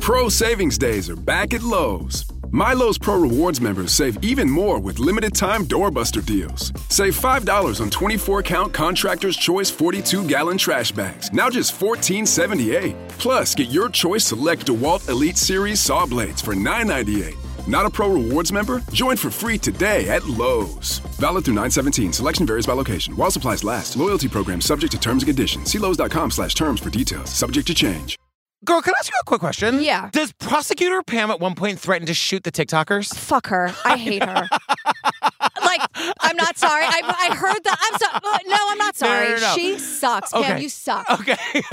Pro Savings Days are back at Lowe's. My Lowe's Pro Rewards members save even more with limited-time doorbuster deals. Save $5 on 24-count Contractor's Choice 42-gallon trash bags, now just $14.78. Plus, get your choice select DeWalt Elite Series saw blades for $9.98. Not a Pro Rewards member? Join for free today at Lowe's. Valid through 9/17. Selection varies by location. While supplies last. Loyalty program subject to terms and conditions. See Lowes.com/terms for details. Subject to change. Girl, can I ask you a quick question? Yeah. Does prosecutor Pam at one point threaten to shoot the TikTokers? Fuck her. I hate her. Like, I'm not sorry. I heard that. I'm sorry. No, I'm not sorry. No. She sucks. Okay. Pam, you suck. Okay.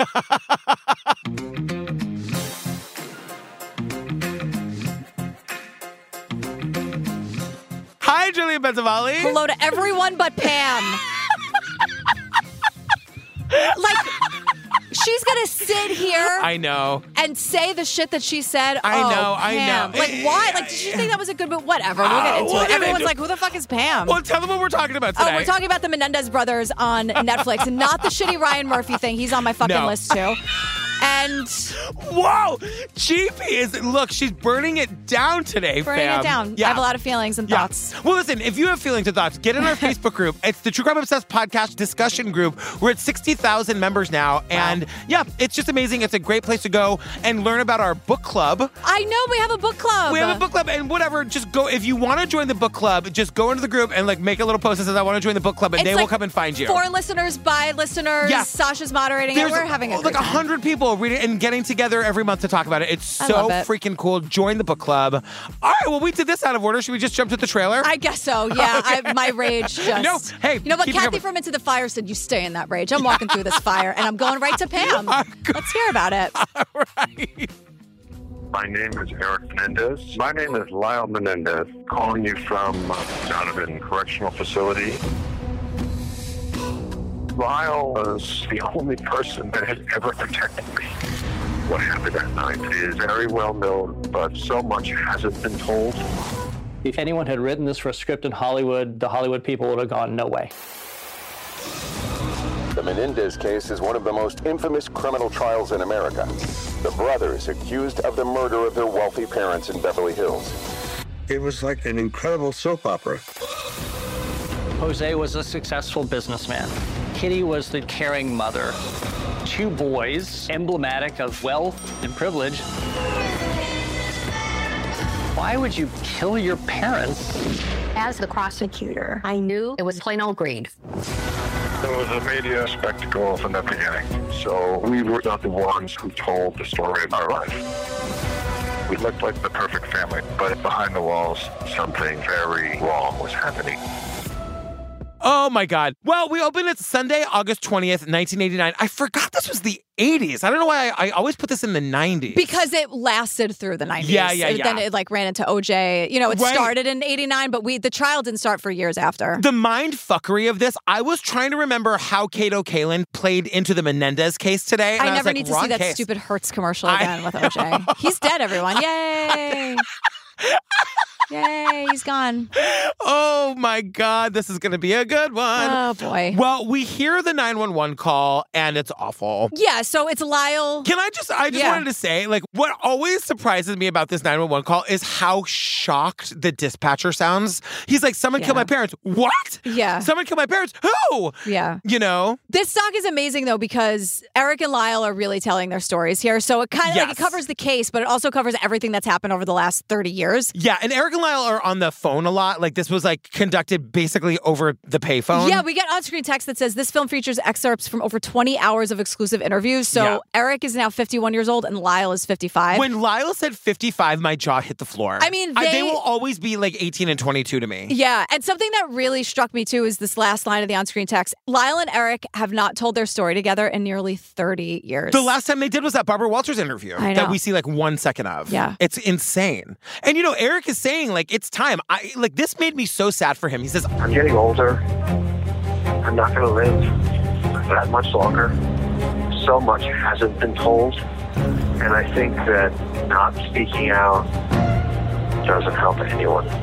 Hi, Julian Benzavali. Hello to everyone but Pam. Like, she's going to sit here. I know. And say the shit that she said. I know. Pam. Like, why? Like, did you think that was a good move? Whatever. We'll get into it. Everyone's like, who the fuck is Pam? Well, tell them what we're talking about today. Oh, we're talking about the Menendez brothers on Netflix, and not the shitty Ryan Murphy thing. He's on my fucking list, too. And whoa, GP look, she's burning it down today, burning fam. it down. Yeah. I have a lot of feelings and thoughts. Well, listen, if you have feelings and thoughts, get in our Facebook group. It's the True Crime Obsessed podcast discussion group. We're at 60,000 members now. And yeah, it's just amazing. It's a great place to go and learn about our book club. I know, we have a book club. We have a book club, and whatever, just go. If you want to join the book club, just go into the group and like make a little post that says, I want to join the book club, and they will come and find you. For listeners, by listeners. Yes. Sasha's moderating it. We're having a like 100 people reading and getting together every month to talk about it. It's so freaking cool. Join the book club. All right, well, we did this out of order. Should we just jump to the trailer? I guess so, yeah. Okay. My rage just... No, hey. You know what? Kathy from Into the Fire said, you stay in that rage. I'm walking through this fire, and I'm going right to Pam. Let's hear about it. All right. My name is Eric Menendez. My name is Lyle Menendez, calling you from Donovan Correctional Facility. Lyle was the only person that has ever protected me. What happened that night is very well known, but so much hasn't been told. If anyone had written this for a script in Hollywood, the Hollywood people would have gone, no way. The Menendez case is one of the most infamous criminal trials in America. The brothers accused of the murder of their wealthy parents in Beverly Hills. It was like an incredible soap opera. Jose was a successful businessman. Kitty was the caring mother. Two boys, emblematic of wealth and privilege. Why would you kill your parents? As the prosecutor, I knew it was plain old greed. It was a media spectacle from the beginning. So we were not the ones who told the story of our life. We looked like the perfect family, but behind the walls, something very wrong was happening. Oh, my God. Well, we opened it Sunday, August 20th, 1989. I forgot this was the 80s. I don't know why I always put this in the 90s. Because it lasted through the 90s. Yeah. Then it like ran into OJ. You know, it started in 89, but the trial didn't start for years after. The mind fuckery of this, I was trying to remember how Kato Kaelin played into the Menendez case today. I never need to see that stupid Hertz commercial again with OJ. He's dead, everyone. Yay. Yay, he's gone. Oh, my God. This is going to be a good one. Oh, boy. Well, we hear the 911 call, and it's awful. Yeah, so it's Lyle. I just wanted to say, like, what always surprises me about this 911 call is how shocked the dispatcher sounds. He's like, someone killed my parents. What? Yeah. Someone killed my parents? Who? Yeah. You know? This doc is amazing, though, because Eric and Lyle are really telling their stories here. So it kind of like it covers the case, but it also covers everything that's happened over the last 30 years. Yeah, and Eric and Lyle are on the phone a lot. Like, this was, like, conducted basically over the payphone. Yeah, we get on-screen text that says this film features excerpts from over 20 hours of exclusive interviews. So Eric is now 51 years old and Lyle is 55. When Lyle said 55, my jaw hit the floor. I mean, they will always be like 18 and 22 to me. Yeah, and something that really struck me, too, is this last line of the on-screen text. Lyle and Eric have not told their story together in nearly 30 years. The last time they did was that Barbara Walters interview that we see like 1 second of. Yeah. It's insane. And, you know, Eric is saying, like, it's time. This made me so sad for him. He says, I'm getting older. I'm not going to live that much longer. So much hasn't been told. And I think that not speaking out doesn't help anyone.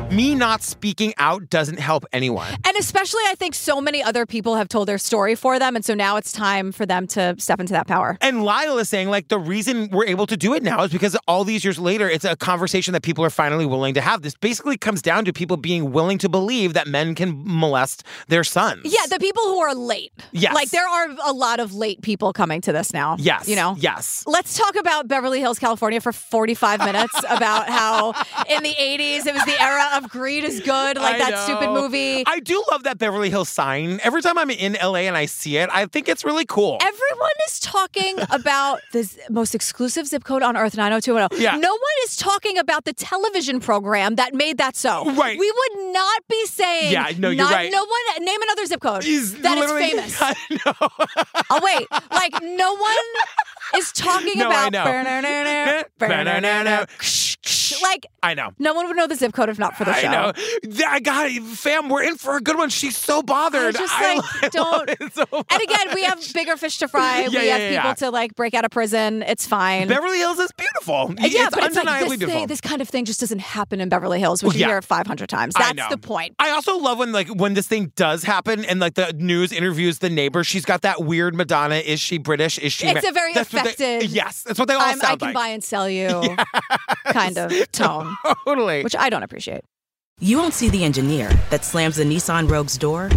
me not speaking out doesn't help anyone. And especially, I think so many other people have told their story for them. And so now it's time for them to step into that power. And Lyle is saying, like, the reason we're able to do it now is because all these years later, it's a conversation that people are finally willing to have. This basically comes down to people being willing to believe that men can molest their sons. Yeah, the people who are late. Yes. Like, there are a lot of late people coming to this now. Yes. You know? Yes. Let's talk about Beverly Hills, California for 45 minutes about how in the 80s it was the era of greed is good, like that stupid movie. I do love that Beverly Hills sign. Every time I'm in LA and I see it, I think it's really cool. Everyone is talking about the most exclusive zip code on earth, 90210. Yeah. No one is talking about the television program that made that so. Right. We would not be saying. Yeah, no, you're right. No one, name another zip code that is famous. I know. Oh, wait. Like, no one is talking about. I know. Like, I know. No one would know the zip code if not for the show. I know. I got it. Fam, we're in for a good one. She's so bothered. Don't. And again, we have bigger fish to fry. We have people to, like, break out of prison. It's fine. Beverly Hills is beautiful. Yeah, it's but undeniably it's like beautiful. this kind of thing just doesn't happen in Beverly Hills, which you hear 500 times. That's the point. I also love when this thing does happen and, like, the news interviews the neighbor. She's got that weird Madonna, is she British? Is she... It's a very affected... Yes, that's what they all sound like. I can buy and sell you kind of tone. Totally. Which I don't appreciate. You won't see the engineer that slams the Nissan Rogue's door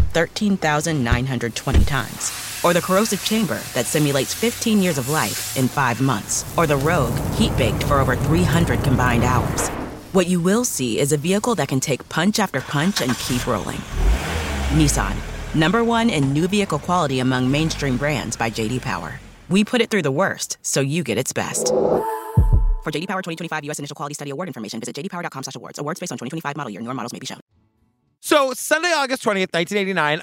13,920 times. Or the corrosive chamber that simulates 15 years of life in 5 months. Or the Rogue heat-baked for over 300 combined hours. What you will see is a vehicle that can take punch after punch and keep rolling. Nissan, #1 in new vehicle quality among mainstream brands by J.D. Power. We put it through the worst, so you get its best. For J.D. Power 2025 U.S. Initial Quality Study Award information, visit jdpower.com/awards. Awards based on 2025 model year. Newer models may be shown. So, Sunday, August 20th, 1989,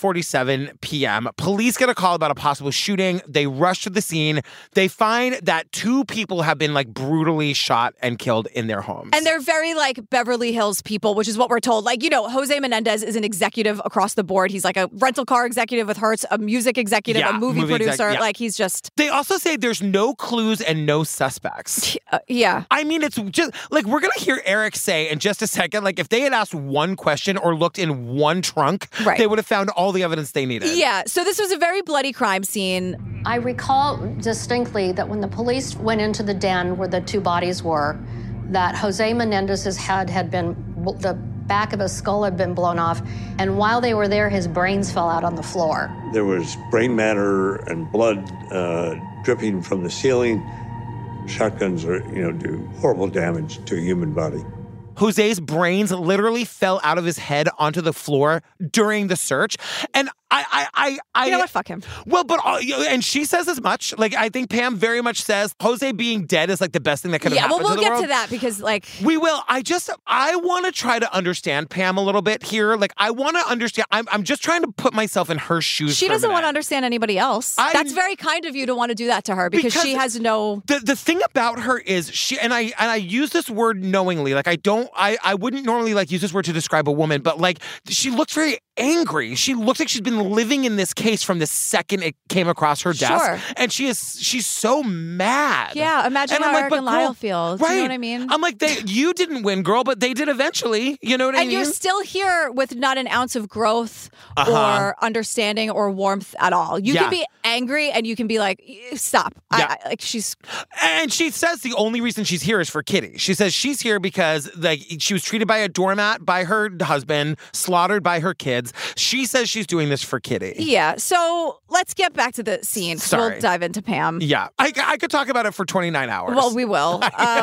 11:47 p.m., police get a call about a possible shooting. They rush to the scene. They find that 2 people have been, like, brutally shot and killed in their homes. And they're very, like, Beverly Hills people, which is what we're told. Like, you know, Jose Menendez is an executive across the board. He's like a rental car executive with Hertz, a music executive, a movie producer. Like, he's just... They also say there's no clues and no suspects. Yeah. I mean, it's just, like, we're going to hear Eric say in just a second, like, if they had asked one question or looked in one trunk, they would have found all the evidence they needed. Yeah, so this was a very bloody crime scene. I recall distinctly that when the police went into the den where the 2 bodies were, that Jose Menendez's head had been, the back of his skull had been blown off, and while they were there, his brains fell out on the floor. There was brain matter and blood dripping from the ceiling. Shotguns do horrible damage to a human body. Jose's brains literally fell out of his head onto the floor during the search. And I you know what? Fuck him. Well, but, and she says as much. Like, I think Pam very much says Jose being dead is, like, the best thing that could have happened to the world. Yeah, well, we'll get to that because, like... We will. I want to try to understand Pam a little bit here. Like, I want to understand. I'm just trying to put myself in her shoes. She doesn't want to understand anybody else. That's very kind of you to want to do that to her because she has no... The thing about her is she, and I use this word knowingly. Like, I wouldn't normally, like, use this word to describe a woman, but, like, she looks very angry. She looks like she's been living in this case from the second it came across her desk. Sure. And she's so mad. Yeah, imagine how Eric and Lyle feels. Right. You know what I mean? I'm like, you didn't win, girl, but they did eventually. You know what I mean? And you're still here with not an ounce of growth or understanding or warmth at all. You can be angry and you can be like, stop. Yeah. And she says the only reason she's here is for Kitty. She says she's here because, like, she was treated by a doormat by her husband, slaughtered by her kids. She says she's doing this for Kitty. Yeah, so let's get back to the scene. Sorry. We'll dive into Pam. Yeah, I could talk about it for 29 hours. Well, we will.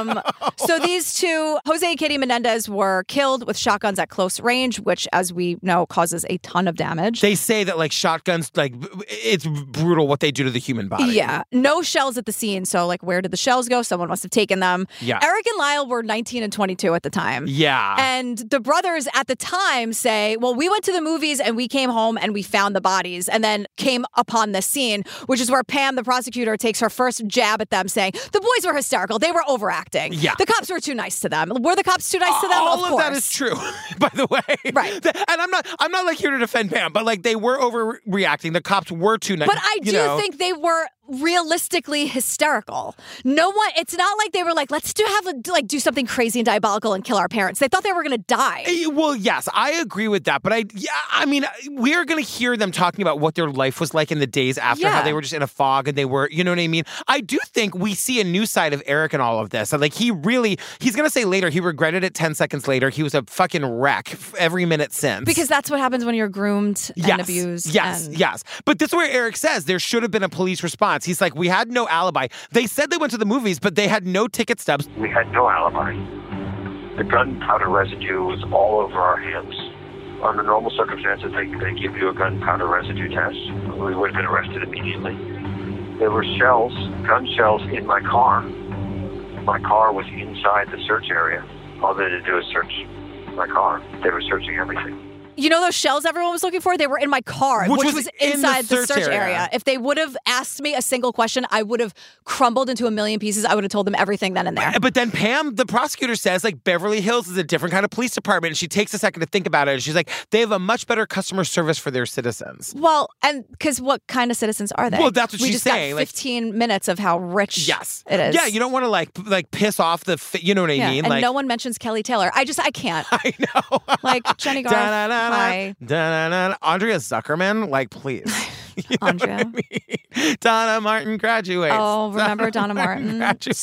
So these 2, Jose and Kitty Menendez, were killed with shotguns at close range, which, as we know, causes a ton of damage. They say that, like, shotguns, like, it's brutal what they do to the human body. Yeah, no shells at the scene. So, like, where did the shells go? Someone must have taken them. Yeah. Eric and Lyle were 19 and 22 at the time. Yeah. And the brothers at the time say, well, we went to the movies and we came home and we found the bodies and then came upon this scene, which is where Pam, the prosecutor, takes her first jab at them saying, the boys were hysterical. They were overacting. Yeah. The cops were too nice to them. Were the cops too nice to them? All of of that is true, by the way. Right. And I'm not like here to defend Pam, but, like, they were overreacting. The cops were too nice. But I do think they were realistically hysterical. No one, it's not like they were like, let's do something crazy and diabolical and kill our parents. They thought they were going to die. Well, yes, I agree with that. But I mean, we're going to hear them talking about what their life was like in the days after, how they were just in a fog and they were, you know what I mean? I do think we see a new side of Eric in all of this. Like he's going to say later, he regretted it 10 seconds later. He was a fucking wreck every minute since. Because that's what happens when you're groomed and abused. Yes. But this is where Eric says there should have been a police response. He's like, we had no alibi. They said they went to the movies, but they had no ticket stubs. We had no alibi. The gunpowder residue was all over our hands. Under normal circumstances, they give you a gunpowder residue test. We would have been arrested immediately. There were gun shells in my car. My car was inside the search area. All they had to do was search my car. They were searching everything. You know those shells everyone was looking for? They were in my car, which was inside the search area. If they would have asked me a single question, I would have crumbled into a million pieces. I would have told them everything then and there. But then Pam, the prosecutor, says, like, Beverly Hills is a different kind of police department. And she takes a second to think about it. And she's like, they have a much better customer service for their citizens. Well, and because what kind of citizens are they? Well, that's what she's saying. We just got 15 minutes of how rich it is. Yeah, you don't want to like piss off you know what I mean? And no one mentions Kelly Taylor. I can't. I know. Like, Jenny Garth, hi. Andrea Zuckerman, like, please. You know Andrea. what I mean? Donna Martin graduates. Oh, remember Donna Martin?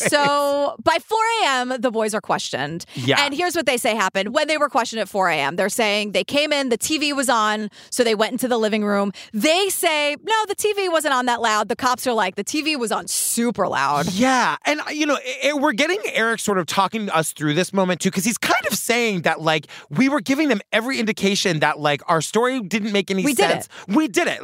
So by 4 a.m., the boys are questioned. Yeah. And here's what they say happened. When they were questioned at 4 a.m., they're saying they came in, the TV was on, so they went into the living room. They say, no, the TV wasn't on that loud. The cops are like, the TV was on super loud. Yeah. And, you know, we're getting Eric sort of talking us through this moment, too, because he's kind of saying that, like, we were giving them every indication that, like, our story didn't make any sense. We did it.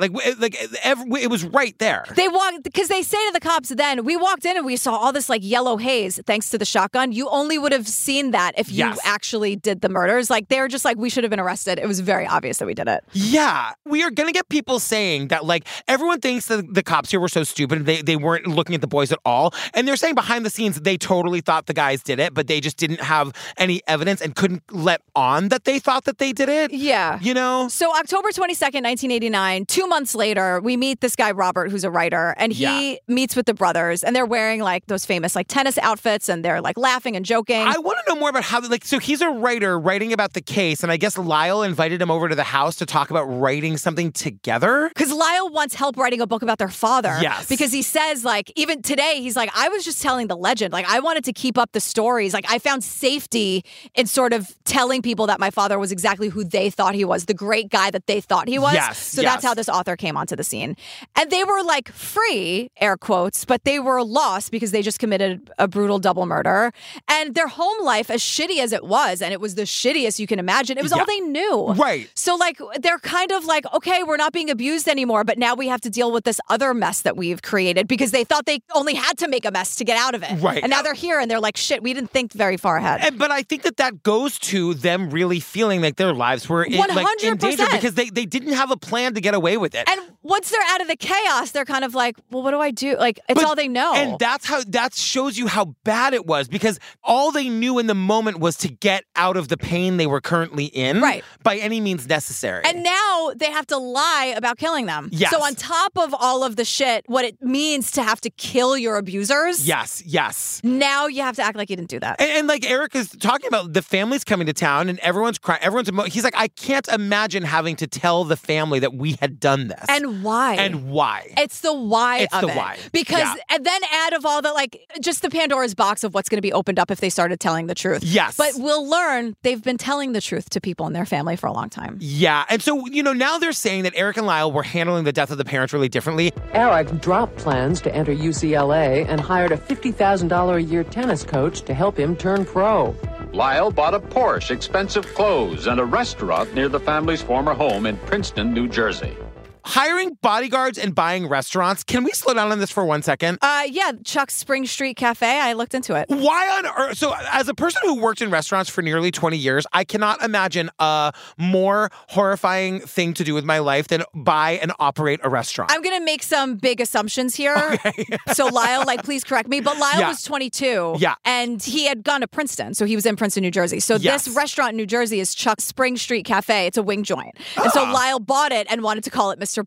It was right there. They walked, because they say to the cops then, we walked in and we saw all this like yellow haze thanks to the shotgun. You only would have seen that if you actually did the murders. Like, they're just like, we should have been arrested. It was very obvious that we did it. Yeah. We are going to get people saying that, like, everyone thinks that the cops here were so stupid. They weren't looking at the boys at all. And they're saying behind the scenes, they totally thought the guys did it, but they just didn't have any evidence and couldn't let on that they thought that they did it. Yeah. You know? So October 22nd, 1989, 2 months later, we meet this guy, Robert, who's a writer, and he meets with the brothers, and they're wearing like those famous like tennis outfits, and they're like laughing and joking. I want to know more about how, like, so he's a writer writing about the case, and I guess Lyle invited him over to the house to talk about writing something together. Because Lyle wants help writing a book about their father. Yes. Because he says, like, even today, he's like, I was just telling the legend. Like, I wanted to keep up the stories. Like, I found safety in sort of telling people that my father was exactly who they thought he was, the great guy that they thought he was. So that's how this author came onto the scene. And they were like free, air quotes, but they were lost because they just committed a brutal double murder. And their home life, as shitty as it was, and it was the shittiest you can imagine, it was all they knew. Right. So like, they're kind of like, okay, we're not being abused anymore, but now we have to deal with this other mess that we've created because they thought they only had to make a mess to get out of it. Right. And now they're here and they're like, shit, we didn't think very far ahead. But I think that goes to them really feeling like their lives were in danger because they didn't have a plan to get away with it. And once they're out of the chaos, they're kind of like, well, what do I do? Like, it's all they know. And that shows you how bad it was because all they knew in the moment was to get out of the pain they were currently in by any means necessary. And now they have to lie about killing them. Yes. So on top of all of the shit, what it means to have to kill your abusers. Yes. Now you have to act like you didn't do that. And like Eric is talking about, the family's coming to town and everyone's crying. He's like, I can't imagine having to tell the family that we had done this. And why? It's the why of it. Because, and then add of all the, like, just the Pandora's box of what's going to be opened up if they started telling the truth. Yes. But we'll learn they've been telling the truth to people in their family for a long time. Yeah. And so, you know, now they're saying that Eric and Lyle were handling the death of the parents really differently. Eric dropped plans to enter UCLA and hired a $50,000 a year tennis coach to help him turn pro. Lyle bought a Porsche, expensive clothes, and a restaurant near the family's former home in Princeton, New Jersey. Hiring bodyguards and buying restaurants. Can we slow down on this for 1 second? Yeah, Chuck's Spring Street Cafe. I looked into it. Why on earth? So as a person who worked in restaurants for nearly 20 years, I cannot imagine a more horrifying thing to do with my life than buy and operate a restaurant. I'm going to make some big assumptions here. Okay. So Lyle, like, please correct me, but Lyle was 22. Yeah. And he had gone to Princeton. So he was in Princeton, New Jersey. So this restaurant in New Jersey is Chuck's Spring Street Cafe. It's a wing joint. And so Lyle bought it and wanted to call it Mr. Buffalo's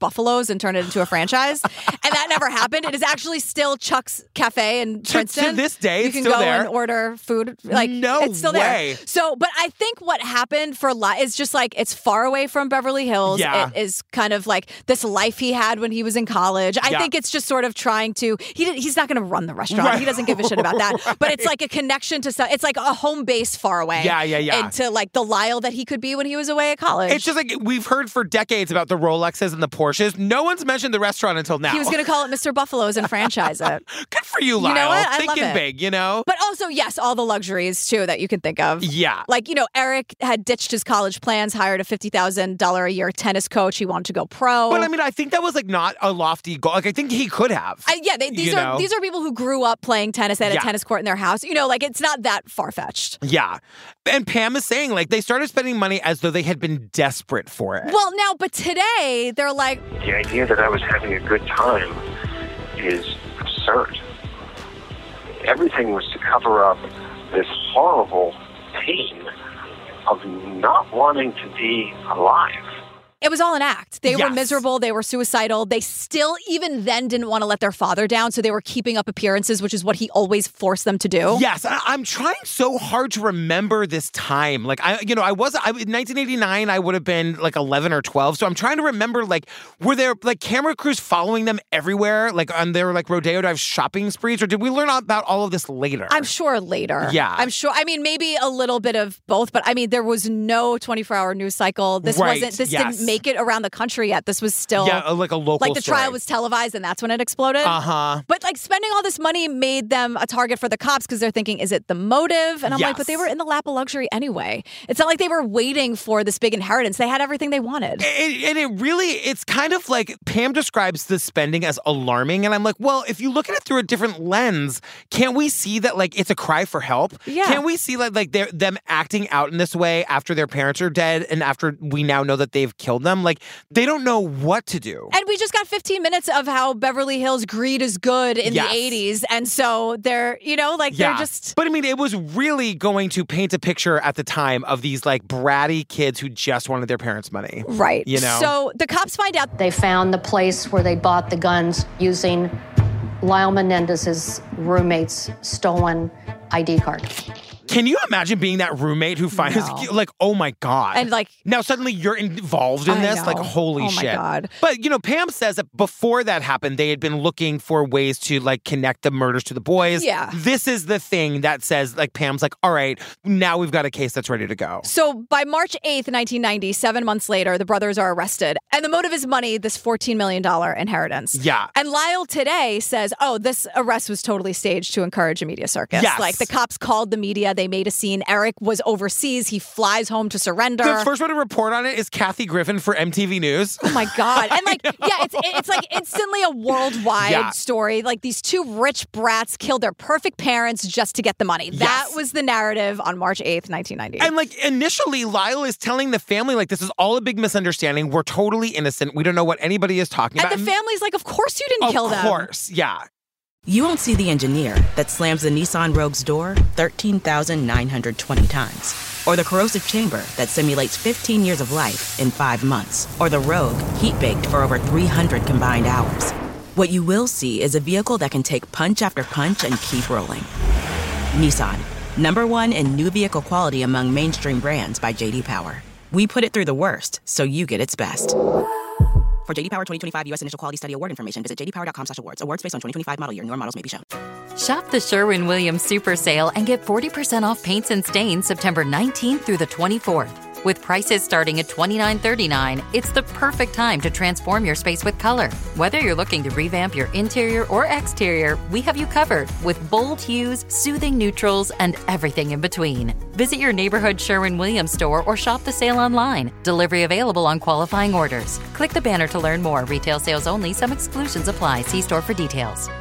and turn it into a franchise. And that never happened. It is actually still Chuck's Cafe in Princeton. To this day, you can still go there. and order food. Like, no it's still way. there. So, but I think what happened for is just like it's far away from Beverly Hills. Yeah. It is kind of like this life he had when he was in college. I think it's just sort of trying to. He's not going to run the restaurant. Right. He doesn't give a shit about that. But it's like a connection to. It's like a home base far away. Yeah. And to like the Lyle that he could be when he was away at college. It's just like we've heard for decades about the Rolexes and the Porsches. No one's mentioned the restaurant until now. He was going to call it Mr. Buffalo's and franchise it. Good for you, Lyle. You know what? I Thinking love it. big, you know? But also, yes, all the luxuries, too, that you can think of. Yeah. Like, Eric had ditched his college plans, hired a $50,000 a year tennis coach. He wanted to go pro. But I mean, I think that was like not a lofty goal. Like, I think he could have. These are people who grew up playing tennis. They had a tennis court in their house. Like it's not that far-fetched. Yeah. And Pam is saying, like, they started spending money as though they had been desperate for it. Well, now, but today, they're like... The idea that I was having a good time is absurd. Everything was to cover up this horrible pain of not wanting to be alive. It was all an act. They were Yes. miserable. They were suicidal. They still, even then, didn't want to let their father down. So they were keeping up appearances, which is what he always forced them to do. Yes, I'm trying so hard to remember this time. Like, in 1989, I would have been like 11 or 12. So I'm trying to remember, like, were there like camera crews following them everywhere, like on their like Rodeo Drive shopping sprees, or did we learn about all of this later? I'm sure later. Yeah. I'm sure. I mean, maybe a little bit of both, but I mean, there was no 24-hour news cycle. This didn't make it around the country yet. This was still like a local like the story. trial was televised and that's when it exploded. But like spending all this money made them a target for the cops because they're thinking, is it the motive? And I'm like, but they were in the lap of luxury anyway. It's not like they were waiting for this big inheritance. They had everything they wanted. It's kind of like Pam describes the spending as alarming. And I'm like, well, if you look at it through a different lens, can't we see that like it's a cry for help? Yeah. Can't we see like they're them acting out in this way after their parents are dead and after we now know that they've killed them? Like, they don't know what to do. And we just got 15 minutes of how Beverly Hills greed is good in the 80s. And so they're, they're just... But I mean, it was really going to paint a picture at the time of these like bratty kids who just wanted their parents' money. Right. So the cops find out... They found the place where they bought the guns using Lyle Menendez's roommate's stolen ID card. Can you imagine being that roommate who finds, like, oh my God. And like, now suddenly you're involved in this? Like, holy shit. Oh my God. But, Pam says that before that happened, they had been looking for ways to like connect the murders to the boys. Yeah. This is the thing that says, like, Pam's like, all right, now we've got a case that's ready to go. So by March 8th, 1990, 7 months later, the brothers are arrested. And the motive is money, this $14 million inheritance. Yeah. And Lyle today says, this arrest was totally staged to encourage a media circus. Yes. Like the cops called the media. They made a scene. Eric was overseas. He flies home to surrender. The first one to report on it is Kathy Griffin for MTV News. Oh my God. And like, it's like instantly a worldwide story. Like these two rich brats killed their perfect parents just to get the money. Yes. That was the narrative on March 8th, 1990. And like initially, Lyle is telling the family, like, this is all a big misunderstanding. We're totally innocent. We don't know what anybody is talking about. And the family's like, of course you didn't kill them. Of course, yeah. You won't see the engineer that slams the Nissan Rogue's door 13,920 times. Or the corrosive chamber that simulates 15 years of life in 5 months. Or the Rogue heat-baked for over 300 combined hours. What you will see is a vehicle that can take punch after punch and keep rolling. Nissan, #1 in new vehicle quality among mainstream brands by J.D. Power. We put it through the worst, so you get its best. For J.D. Power 2025 U.S. Initial Quality Study Award information, visit jdpower.com/awards. Awards based on 2025 model year. Newer models may be shown. Shop the Sherwin-Williams Super Sale and get 40% off paints and stains September 19th through the 24th. With prices starting at $29.39, it's the perfect time to transform your space with color. Whether you're looking to revamp your interior or exterior, we have you covered with bold hues, soothing neutrals, and everything in between. Visit your neighborhood Sherwin-Williams store or shop the sale online. Delivery available on qualifying orders. Click the banner to learn more. Retail sales only. Some exclusions apply. See store for details.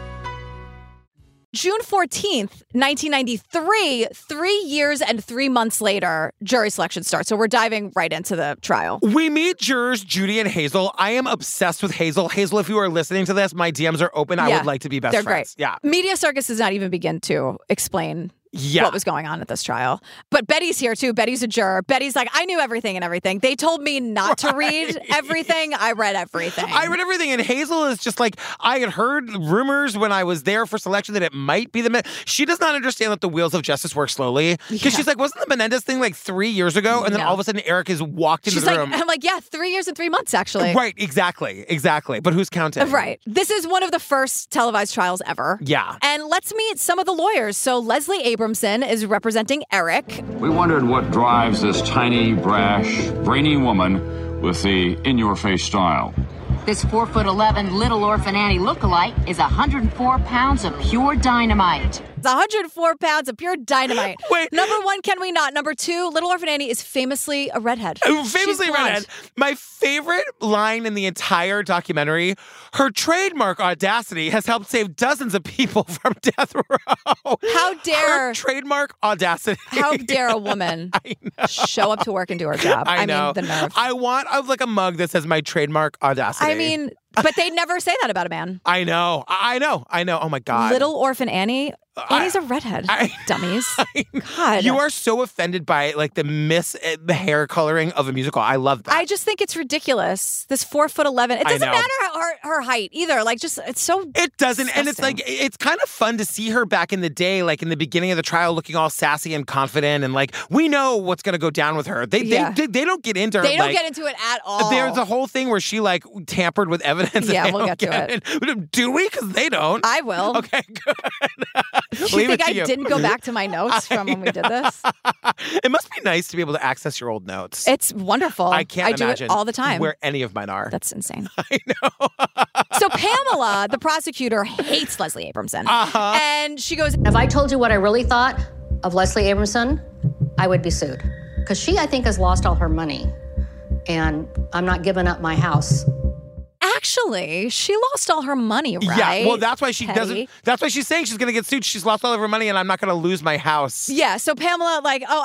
June 14th, 1993, 3 years and 3 months later, jury selection starts. So we're diving right into the trial. We meet jurors Judy and Hazel. I am obsessed with Hazel. Hazel, if you are listening to this, my DMs are open. I would like to be best They're friends. Great. Yeah. Media Circus does not even begin to explain what was going on at this trial. But Betty's here too. Betty's a juror. Betty's like, I knew everything and everything. They told me not to read everything. I read everything. I read everything. And Hazel is just like, I had heard rumors when I was there for selection that it might be the... She does not understand that the wheels of justice work slowly. Because she's like, wasn't the Menendez thing like 3 years ago? And then all of a sudden Eric has walked into the room. I'm like, yeah, 3 years and 3 months actually. Right, exactly. But who's counting? Right. This is one of the first televised trials ever. Yeah. And let's meet some of the lawyers. So Leslie Abramson is representing Eric. We wondered what drives this tiny, brash, brainy woman with the in-your-face style. This 4'11" Little Orphan Annie lookalike is 104 pounds of pure dynamite. It's 104 pounds of pure dynamite. Wait. Number one, can we not? Number two, Little Orphan Annie is famously a redhead. Famously a redhead. My favorite line in the entire documentary, her trademark audacity has helped save dozens of people from death row. How dare... Her trademark audacity. How dare a woman show up to work and do her job? I know. mean, the nerve. I want like a mug that says my trademark audacity. I mean, but they never say that about a man. I know. Oh my God. Little Orphan Annie. Annie's a redhead. Dummies. God. You are so offended by like the hair coloring of a musical. I love that. I just think it's ridiculous. This 4'11". It doesn't matter her height either. Like, just it's so. It doesn't, disgusting. and it's like it's kind of fun to see her back in the day, like in the beginning of the trial, looking all sassy and confident, and like we know what's going to go down with her. They don't get into her. They don't get into it at all. There's a whole thing where she like tampered with evidence. Yeah, we'll get to it. Do we? Because they don't. I will. Okay, good. You think I didn't go back to my notes from when we did this? It must be nice to be able to access your old notes. It's wonderful. I can't imagine do it all the time. Where any of mine are. That's insane. I know. So Pamela, the prosecutor, hates Leslie Abramson. And she goes, if I told you what I really thought of Leslie Abramson, I would be sued. Because she, I think, has lost all her money. And I'm not giving up my house. Actually, she lost all her money, right? Yeah, well, that's why she doesn't. That's why she's saying she's going to get sued. She's lost all of her money, and I'm not going to lose my house. Yeah, so Pamela,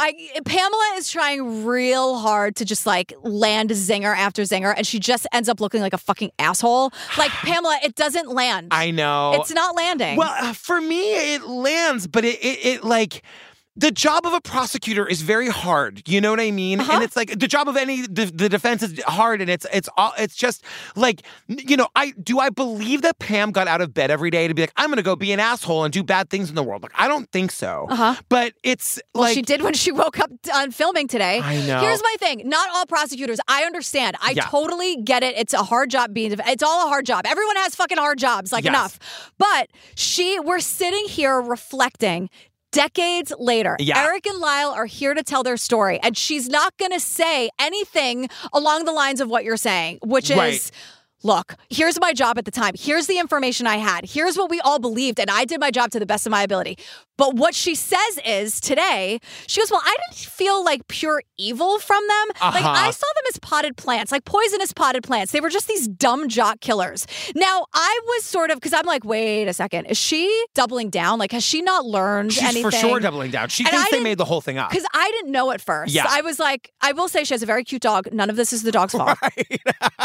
Pamela is trying real hard to just like land zinger after zinger, and she just ends up looking like a fucking asshole. Like, Pamela, it doesn't land. I know. It's not landing. Well, for me, it lands, but it like... The job of a prosecutor is very hard. You know what I mean? And it's like the job of the defense is hard, and it's just like, you know, I believe that Pam got out of bed every day to be like, I'm going to go be an asshole and do bad things in the world. Like, I don't think so. But it's like, she did when she woke up on filming today. I know. Here's my thing. Not all prosecutors. I understand. I totally get it. It's a hard job it's all a hard job. Everyone has fucking hard jobs. Like, enough. But we're sitting here reflecting. Decades later, Eric and Lyle are here to tell their story, and she's not going to say anything along the lines of what you're saying, which is, look, here's my job at the time. Here's the information I had. Here's what we all believed, and I did my job to the best of my ability. But what she says is, today, she goes, well, I didn't feel like pure evil from them. Like, I saw them as potted plants, like poisonous potted plants. They were just these dumb jock killers. Now, I was sort of, because I'm like, wait a second, is she doubling down? Like, has she not learned anything? She's for sure doubling down. She thinks they made the whole thing up. Because I didn't know at first. Yeah. I was like, I will say she has a very cute dog. None of this is the dog's fault. Right.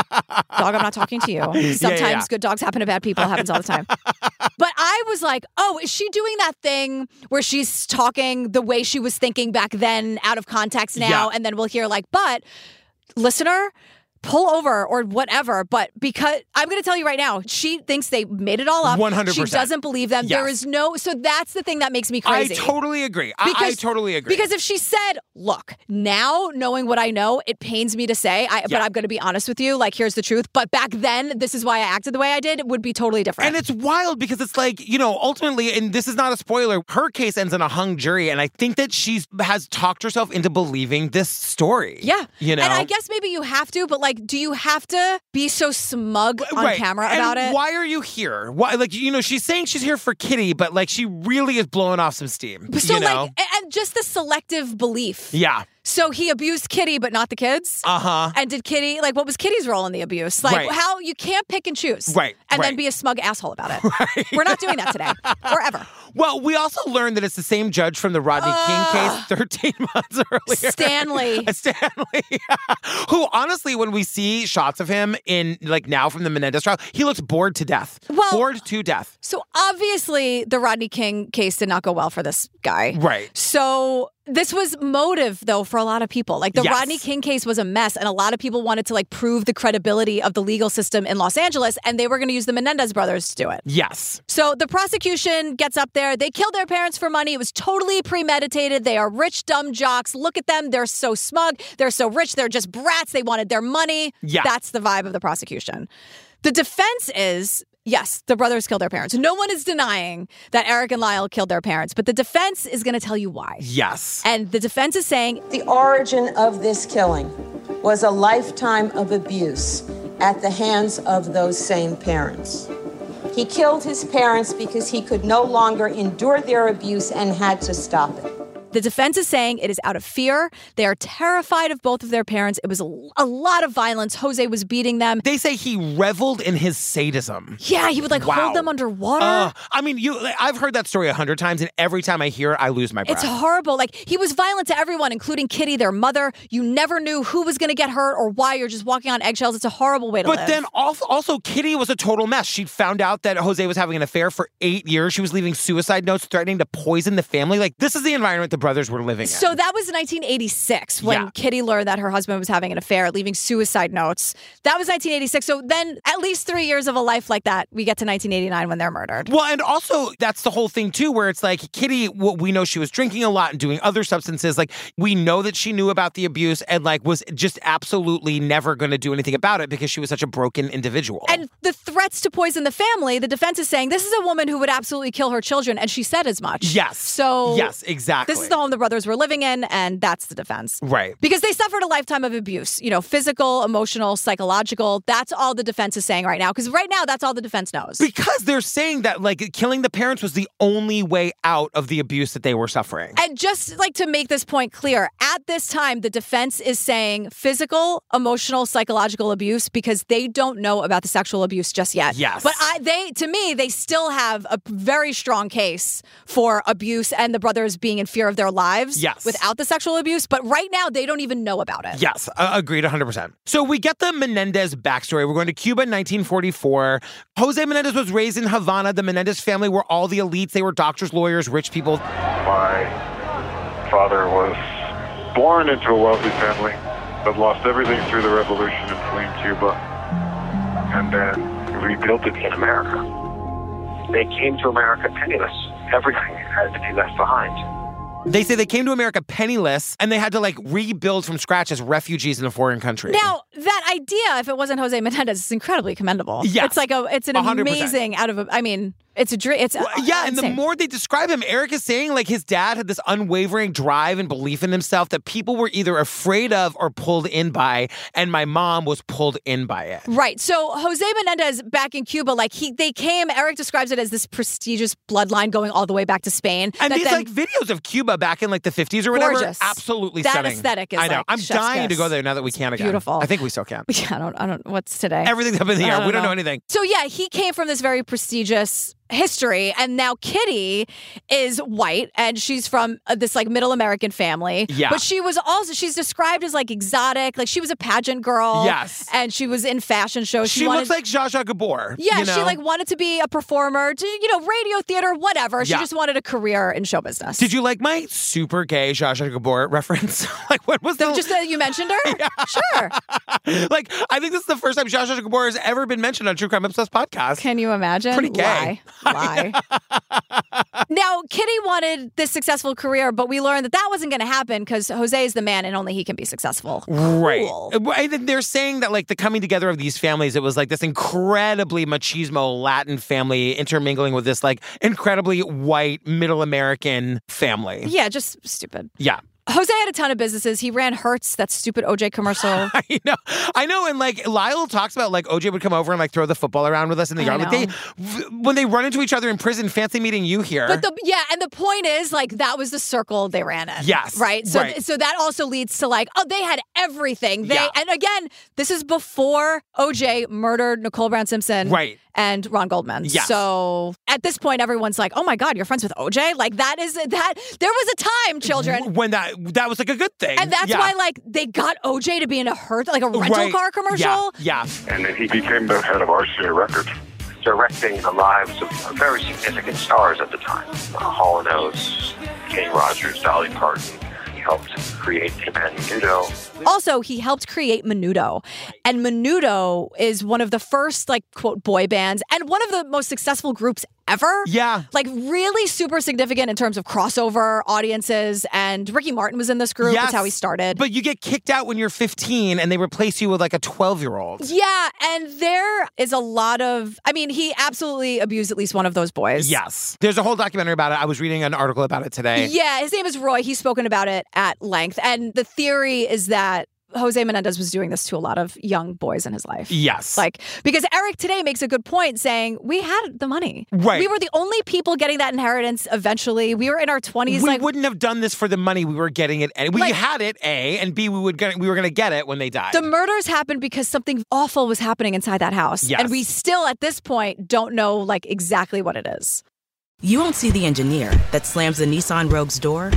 Dog, I'm not talking to you. Sometimes good dogs happen to bad people. It happens all the time. But I was like, oh, is she doing that thing where she's talking the way she was thinking back then out of context now? And then we'll hear like, but listener, pull over or whatever. But because I'm going to tell you right now, she thinks they made it all up. 100%. She doesn't believe them. Yes. There is so that's the thing that makes me crazy. I totally agree. I totally agree. Because if she said, look, now knowing what I know, it pains me to say, but I'm going to be honest with you, like, here's the truth. But back then, this is why I acted the way I did, it would be totally different. And it's wild because it's like, you know, ultimately, and this is not a spoiler, her case ends in a hung jury. And I think that she has talked herself into believing this story. Yeah. You know? And I guess maybe you have to, but like, do you have to be so smug on camera about it? Why are you here? Why, like, you know, she's saying she's here for Kitty, but like, she really is blowing off some steam. So, you know? like, and just the selective belief. Yeah. So he abused Kitty, but not the kids? Uh-huh. And did Kitty, like, what was Kitty's role in the abuse? Like, Right. how you can't pick and choose. Right, And then right. be a smug asshole about it. Right. We're not doing that today. Or ever. Well, we also learned that it's the same judge from the Rodney King case 13 months earlier. Stanley. Stanley. Who, honestly, when we see shots of him in, like, now from the Menendez trial, he looks bored to death. Well, bored to death. So obviously the Rodney King case did not go well for this guy. Right. So this was motive, though, for a lot of people. Like, the Yes. Rodney King case was a mess, and a lot of people wanted to, like, prove the credibility of the legal system in Los Angeles, and they were going to use the Menendez brothers to do it. Yes. So the prosecution gets up there. They killed their parents for money. It was totally premeditated. They are rich, dumb jocks. Look at them. They're so smug. They're so rich. They're just brats. They wanted their money. Yeah. That's the vibe of the prosecution. The defense is, yes, the brothers killed their parents. No one is denying that Eric and Lyle killed their parents, but the defense is going to tell you why. Yes. And the defense is saying the origin of this killing was a lifetime of abuse at the hands of those same parents. He killed his parents because he could no longer endure their abuse and had to stop it. The defense is saying it is out of fear. They are terrified of both of their parents. It was a lot of violence. Jose was beating them. They say he reveled in his sadism. Yeah, he would like hold them underwater. I mean, I've heard that story 100 times, and every time I hear it, I lose my breath. It's horrible. Like, he was violent to everyone, including Kitty, their mother. You never knew who was going to get hurt or why. You're just walking on eggshells. It's a horrible way to live. But then also, Kitty was a total mess. She'd found out that Jose was having an affair for 8 years. She was leaving suicide notes, threatening to poison the family. Like, this is the environment the brothers were living in. So that was 1986 when Kitty learned that her husband was having an affair, leaving suicide notes. That was 1986. So then at least 3 years of a life like that, we get to 1989 when they're murdered. Well, and also that's the whole thing too, where it's like Kitty, we know she was drinking a lot and doing other substances. Like, we know that she knew about the abuse and like was just absolutely never going to do anything about it because she was such a broken individual. And the threats to poison the family, the defense is saying this is a woman who would absolutely kill her children, and she said as much. Yes. So yes, exactly. This is the home the brothers were living in, and that's the defense. Right. Because they suffered a lifetime of abuse, physical, emotional, psychological. That's all the defense is saying right now. Because right now, that's all the defense knows. Because they're saying that, like, killing the parents was the only way out of the abuse that they were suffering. And just, like, to make this point clear, at this time, the defense is saying physical, emotional, psychological abuse because they don't know about the sexual abuse just yet. Yes. But to me, they still have a very strong case for abuse and the brothers being in fear of their lives. Yes. Without the sexual abuse. But right now, they don't even know about it. Yes, agreed 100%. So we get the Menendez backstory. We're going to Cuba in 1944. Jose Menendez was raised in Havana. The Menendez family were all the elites. They were doctors, lawyers, rich people. My father was born into a wealthy family, but lost everything through the revolution and fleeing Cuba, and then rebuilt it in America. They came to America penniless. Everything had to be left behind. They say they came to America penniless, and they had to, like, rebuild from scratch as refugees in a foreign country. Now, that idea, if it wasn't Jose Menendez, is incredibly commendable. Yes. It's an 100%. amazing it's a dream. It's yeah, and the more they describe him, Eric is saying, like, his dad had this unwavering drive and belief in himself that people were either afraid of or pulled in by, and my mom was pulled in by it. Right. So Jose Menendez back in Cuba, Eric describes it as this prestigious bloodline going all the way back to Spain. And these videos of Cuba back in like the 50s or whatever, gorgeous. Absolutely that stunning. Aesthetic is I know. like I'm chef's dying kiss. to go there now that we can again. Beautiful. I think we still can. Yeah, I don't what's today? Everything's up in the air. We don't know anything. So yeah, he came from this very prestigious history, and now Kitty is white, and she's from this like middle American family. Yeah. But she's described as like exotic, like she was a pageant girl. Yes. And she was in fashion shows. She looks like Zsa Zsa Gabor. Yeah, you know? she like wanted to be a performer, radio theater, whatever. She just wanted a career in show business. Did you like my super gay Zsa Zsa Gabor reference? Like, what was that? Just that you mentioned her? Yeah. Sure. Like, I think this is the first time Zsa Zsa Gabor has ever been mentioned on True Crime Obsessed podcast. Can you imagine? Pretty gay. Lie. Now, Kitty wanted this successful career, but we learned that wasn't going to happen because Jose is the man and only he can be successful. Right. Cool. They're saying that, like, the coming together of these families, it was like this incredibly machismo Latin family intermingling with this, like, incredibly white middle American family. Yeah, just stupid. Yeah. Jose had a ton of businesses. He ran Hertz, that stupid OJ commercial. I know. And like Lyle talks about like OJ would come over and like throw the football around with us in the yard. Like when they run into each other in prison, fancy meeting you here. But and the point is like that was the circle they ran in. Yes. Right. So that also leads to like, they had everything. And again, this is before OJ murdered Nicole Brown Simpson. Right. And Ron Goldman. Yes. So at this point, everyone's like, oh my God, you're friends with OJ? Like that there was a time, children. When that was like a good thing. And that's why like they got OJ to be in a Hertz, like a rental car commercial. Yeah. And then he became the head of RCA Records, directing the lives of very significant stars at the time. Hall & Oates, Kenny Rogers, Dolly Parton. He helped create the band Menudo. Also, he helped create Menudo. And Menudo is one of the first, like, quote, boy bands and one of the most successful groups ever. Yeah. Like, really super significant in terms of crossover audiences. And Ricky Martin was in this group. Yes. That's how he started. But you get kicked out when you're 15 and they replace you with like a 12-year-old. Yeah. And there is a lot of, he absolutely abused at least one of those boys. Yes. There's a whole documentary about it. I was reading an article about it today. Yeah. His name is Roy. He's spoken about it at length. And the theory is that Jose Menendez was doing this to a lot of young boys in his life. Yes. Like, because Eric today makes a good point saying, we had the money. Right. We were the only people getting that inheritance eventually. We were in our 20s. We wouldn't have done this for the money. We were getting it. We had it, A, and B, we were going to get it when they died. The murders happened because something awful was happening inside that house. Yes. And we still, at this point, don't know, like, exactly what it is. You won't see the engineer that slams the Nissan Rogue's door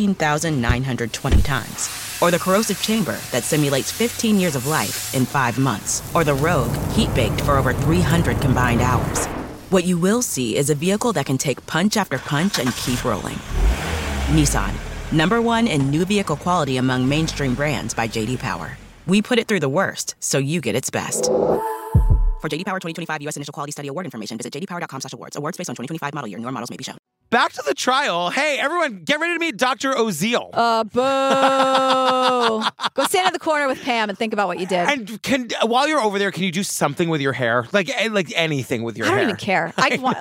13,920 times. Or the corrosive chamber that simulates 15 years of life in 5 months. Or the Rogue heat-baked for over 300 combined hours. What you will see is a vehicle that can take punch after punch and keep rolling. Nissan, #1 in new vehicle quality among mainstream brands by J.D. Power. We put it through the worst, so you get its best. For J.D. Power 2025 U.S. Initial Quality Study Award information, visit jdpower.com/awards. Awards based on 2025 model year. Newer models may be shown. Back to the trial. Hey, everyone, get ready to meet Dr. Oziel. Boo. Go stand in the corner with Pam and think about what you did. And while you're over there, can you do something with your hair? Like anything with your hair. I don't even care.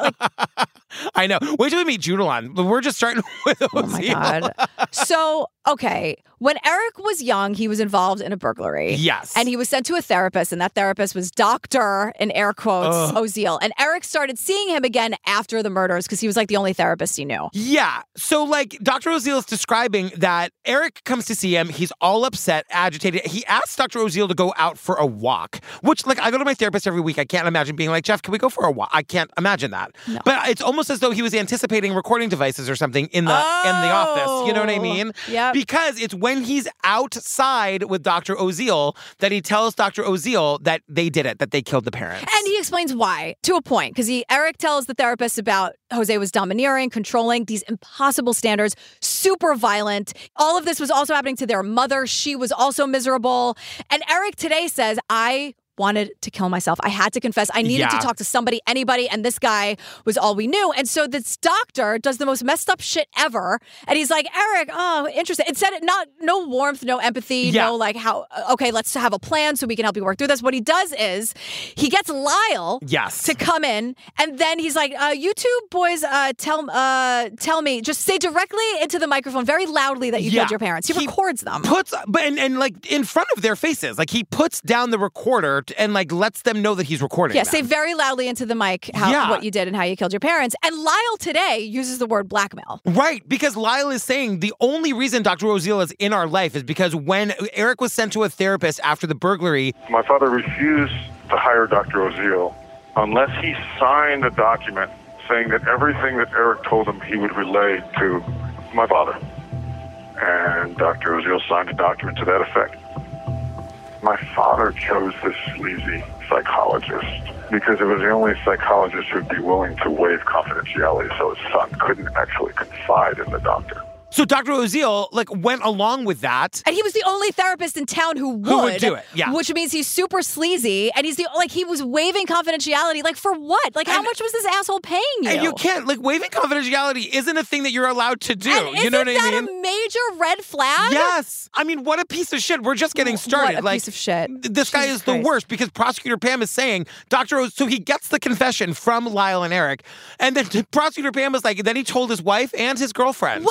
I know. Wait till we meet Judalon. We're just starting with Oziel. Oh, my God. So, okay. When Eric was young, he was involved in a burglary. Yes. And he was sent to a therapist, and that therapist was Dr., in air quotes, Oziel. And Eric started seeing him again after the murders because he was like the only therapist he knew. Yeah. So like Dr. Oziel is describing that Eric comes to see him. He's all upset, agitated. He asks Dr. Oziel to go out for a walk, which like I go to my therapist every week. I can't imagine being like, Jeff, can we go for a walk? I can't imagine that. No. But it's almost as though he was anticipating recording devices or something in the office. You know what I mean? Yeah. Because it's when he's outside with Dr. Oziel that he tells Dr. Oziel that they did it, that they killed the parents. And he explains why, to a point, because Eric tells the therapist about Jose was domineering, controlling, these impossible standards, super violent. All of this was also happening to their mother. She was also miserable. And Eric today says, I wanted to kill myself. I had to confess. I needed to talk to somebody, anybody, and this guy was all we knew. And so this doctor does the most messed up shit ever. And he's like, Eric, interesting. It said no warmth, no empathy, no like okay, let's have a plan so we can help you work through this. What he does is he gets Lyle to come in, and then he's like, you two boys, tell me, just say directly into the microphone very loudly that you killed your parents. He records them. And like in front of their faces, like he puts down the recorder and like lets them know that he's recording them. Say very loudly into the mic what you did and how you killed your parents. And Lyle today uses the word blackmail. Right, because Lyle is saying the only reason Dr. Oziel is in our life is because when Eric was sent to a therapist after the burglary, my father refused to hire Dr. Oziel unless he signed a document saying that everything that Eric told him he would relay to my father. And Dr. Oziel signed a document to that effect. My father chose this sleazy psychologist because it was the only psychologist who'd be willing to waive confidentiality so his son couldn't actually confide in the doctor. So Dr. Oziel like went along with that. And he was the only therapist in town who would do it. Yeah. Which means he's super sleazy and he was waiving confidentiality. Like for what? Like how much was this asshole paying you? And you can't, like waiving confidentiality isn't a thing that you're allowed to do. And you know what I mean? Isn't that a major red flag? Yes. I mean, what a piece of shit. We're just getting started. What a piece of shit. This guy is the worst because Prosecutor Pam is saying, so he gets the confession from Lyle and Eric. And then Prosecutor Pam was like, then he told his wife and his girlfriend. Well, his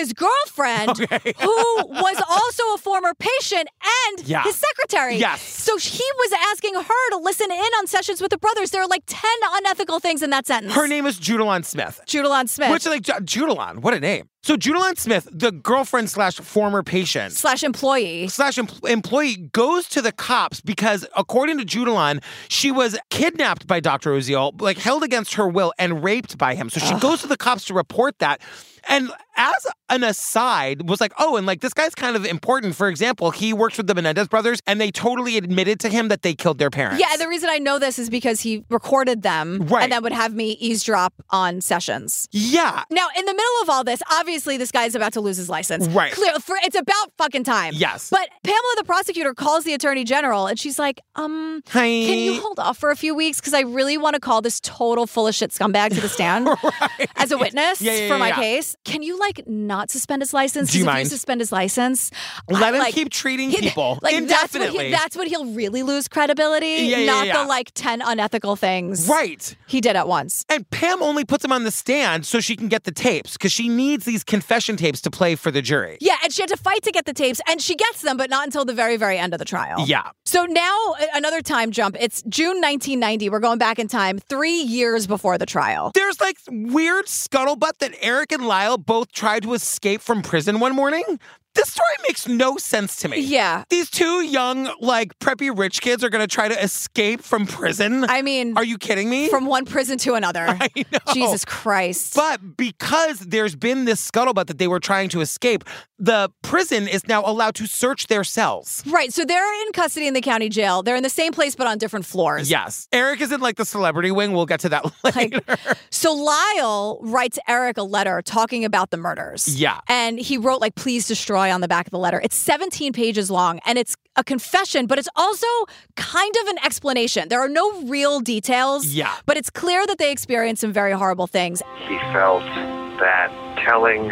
his girlfriend, who was also a former patient and his secretary. Yes. So he was asking her to listen in on sessions with the brothers. There are like 10 unethical things in that sentence. Her name is Judalon Smith. Judalon Smith. Which, like, Judalon, what a name. So Judalon Smith, the girlfriend / former patient / employee employee goes to the cops because, according to Judalon, she was kidnapped by Dr. Oziel, like held against her will, and raped by him. So she goes to the cops to report that. And as an aside, was like, oh, and like this guy's kind of important. For example, he works with the Menendez brothers, and they totally admitted to him that they killed their parents. Yeah, and the reason I know this is because he recorded them and then would have me eavesdrop on sessions. Yeah. Now, in the middle of all this, obviously this guy's about to lose his license. Right. It's about fucking time. Yes. But Pamela, the prosecutor, calls the attorney general, and she's like, Hi. Can you hold off for a few weeks? Because I really want to call this total full of shit scumbag to the stand as a witness for my case. Can you, like, not suspend his license? Do you Because mind? if you suspend his license, let him keep treating people indefinitely. That's what he'll really lose credibility, not the, like, 10 unethical things he did at once. And Pam only puts him on the stand so she can get the tapes, because she needs these confession tapes to play for the jury. Yeah, and she had to fight to get the tapes, and she gets them, but not until the very, very end of the trial. Yeah. So now, another time jump. It's June 1990. We're going back in time 3 years before the trial. There's like weird scuttlebutt that Eric and Lyle both tried to escape from prison one morning. This story makes no sense to me. Yeah. These two young, like, preppy rich kids are going to try to escape from prison. I mean, are you kidding me? From one prison to another. I know. Jesus Christ. But because there's been this scuttlebutt that they were trying to escape, the prison is now allowed to search their cells. Right. So they're in custody in the county jail. They're in the same place, but on different floors. Yes. Eric is in, like, the celebrity wing. We'll get to that later. So Lyle writes Eric a letter talking about the murders. Yeah. And he wrote, like, please destroy on the back of the letter. It's 17 pages long, and it's a confession, but it's also kind of an explanation. There are no real details. Yeah. But it's clear that they experienced some very horrible things. He felt that telling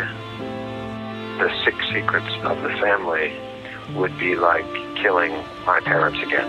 the 6 secrets of the family would be like killing my parents again.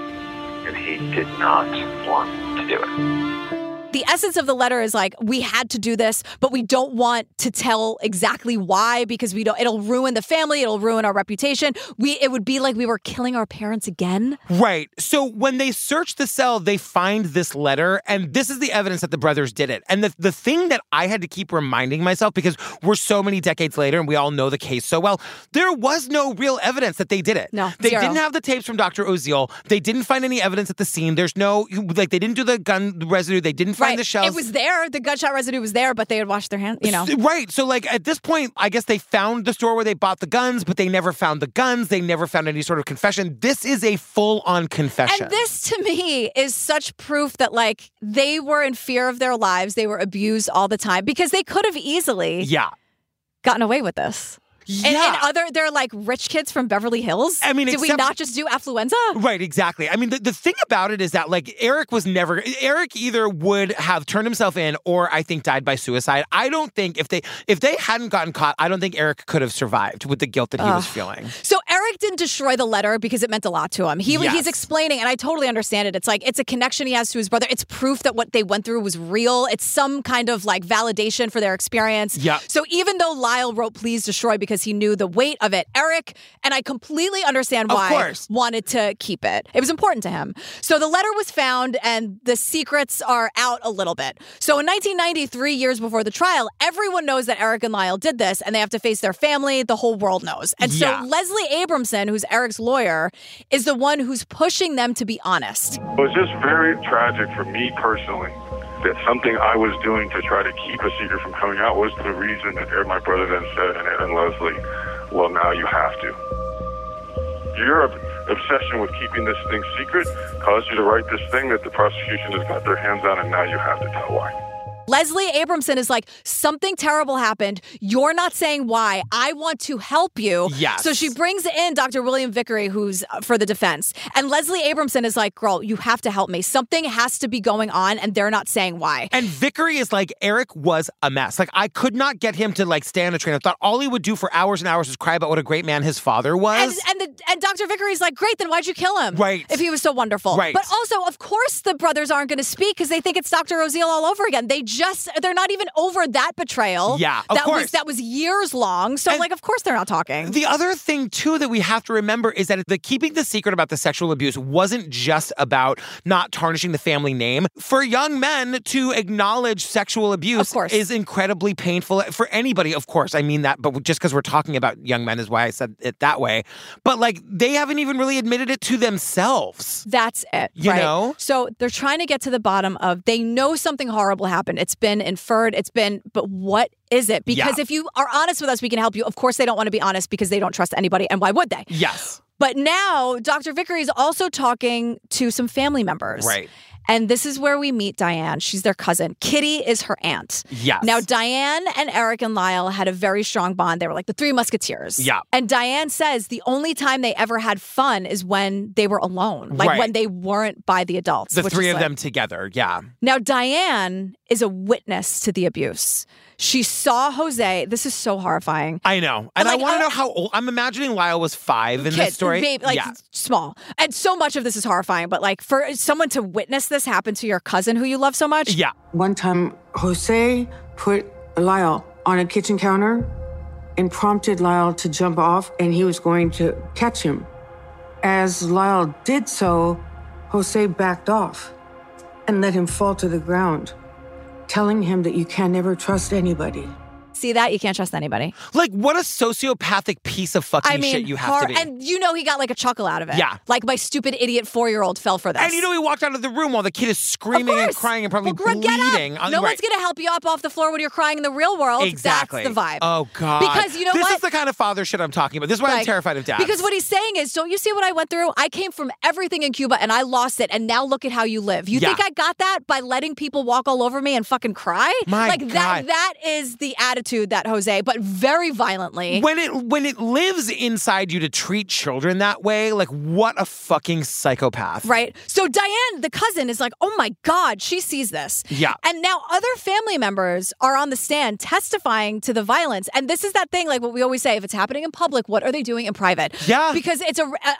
And he did not want to do it. The essence of the letter is like, we had to do this, but we don't want to tell exactly why, because it'll ruin the family, it'll ruin our reputation. It would be like we were killing our parents again. Right. So when they search the cell, they find this letter, and this is the evidence that the brothers did it. And the thing that I had to keep reminding myself, because we're so many decades later and we all know the case so well, there was no real evidence that they did it. No, they zero. didn't have the tapes from Dr. Oziel. They didn't find any evidence at the scene. There's no, like, they didn't do the gun residue. They didn't find the shells. It was there. The gunshot residue was there, but they had washed their hands, Right. So, like, at this point, I guess they found the store where they bought the guns, but they never found the guns. They never found any sort of confession. This is a full-on confession. And this, to me, is such proof that, like, they were in fear of their lives. They were abused all the time, because they could have easily gotten away with this. Yeah. And they're like rich kids from Beverly Hills. I mean, did we not just do affluenza? Right, exactly. I mean, the thing about it is that, like, Eric either would have turned himself in or I think died by suicide. I don't think if they hadn't gotten caught, I don't think Eric could have survived with the guilt that he was feeling. So Eric didn't destroy the letter because it meant a lot to him. He's explaining, and I totally understand it. It's like, it's a connection he has to his brother. It's proof that what they went through was real. It's some kind of, like, validation for their experience. Yeah. So even though Lyle wrote please destroy because he knew the weight of it, Eric, and I completely understand why, wanted to keep it. It was important to him. So the letter was found, and the secrets are out a little bit. So in 1990, 3 years before the trial, everyone knows that Eric and Lyle did this, and they have to face their family. The whole world knows. And so Leslie Abramson, who's Eric's lawyer, is the one who's pushing them to be honest. It was just very tragic for me personally that something I was doing to try to keep a secret from coming out was the reason that my brother then said, and Leslie, well, now you have to. Your obsession with keeping this thing secret caused you to write this thing that the prosecution has got their hands on, and now you have to tell why. Leslie Abramson is like, something terrible happened. You're not saying why. I want to help you. Yes. So she brings in Dr. William Vickery, who's for the defense. And Leslie Abramson is like, girl, you have to help me. Something has to be going on, and they're not saying why. And Vickery is like, Eric was a mess. Like, I could not get him to, like, stay on a train of thought. All he would do for hours and hours was cry about what a great man his father was. And Dr. Vickery's like, great, then why'd you kill him? Right. If he was so wonderful. Right. But also, of course, the brothers aren't going to speak because they think it's Dr. Oziel all over again. They they're not even over that betrayal. Yeah, of course. That was years long. So, of course they're not talking. The other thing, too, that we have to remember is that the keeping the secret about the sexual abuse wasn't just about not tarnishing the family name. For young men to acknowledge sexual abuse is incredibly painful for anybody, of course. I mean that, but just because we're talking about young men is why I said it that way. But, like, they haven't even really admitted it to themselves. That's it, You right? know? So they're trying to get to the bottom of, they know something horrible happened. It's been inferred. But what is it? Because if you are honest with us, we can help you. Of course, they don't want to be honest because they don't trust anybody. And why would they? Yes. But now Dr. Vickery is also talking to some family members. Right. And this is where we meet Diane. She's their cousin. Kitty is her aunt. Yes. Now, Diane and Eric and Lyle had a very strong bond. They were like the Three Musketeers. Yeah. And Diane says the only time they ever had fun is when they were alone, like when they weren't by the adults. The three of them together, yeah. Now, Diane is a witness to the abuse. She saw Jose. This is so horrifying. I know. And I want to know how old. I'm imagining Lyle was 5 in this story. Babe, small. And so much of this is horrifying. But like for someone to witness this happen to your cousin who you love so much. Yeah. One time, Jose put Lyle on a kitchen counter and prompted Lyle to jump off, and he was going to catch him. As Lyle did so, Jose backed off and let him fall to the ground, telling him that you can never trust anybody. See that? You can't trust anybody. Like, what a sociopathic piece of fucking shit you have to be. And you know he got like a chuckle out of it. Yeah. Like my stupid idiot 4-year-old fell for this. And you know he walked out of the room while the kid is screaming and crying and probably bleeding. Get up. No one's going to help you up off the floor when you're crying in the real world. Exactly. That's the vibe. Oh, God. Because you know this what? is the kind of father shit I'm talking about. This is why I'm terrified of dads. Because what he's saying is, don't you see what I went through? I came from everything in Cuba and I lost it. And now look at how you live. You think I got that by letting people walk all over me and fucking cry? My God. That is the attitude that Jose, but very violently. When it lives inside you to treat children that way, like what a fucking psychopath. Right. So Diane, the cousin, is like, oh my God, she sees this. Yeah. And now other family members are on the stand testifying to the violence. And this is that thing, like what we always say, if it's happening in public, what are they doing in private? Yeah. Because it's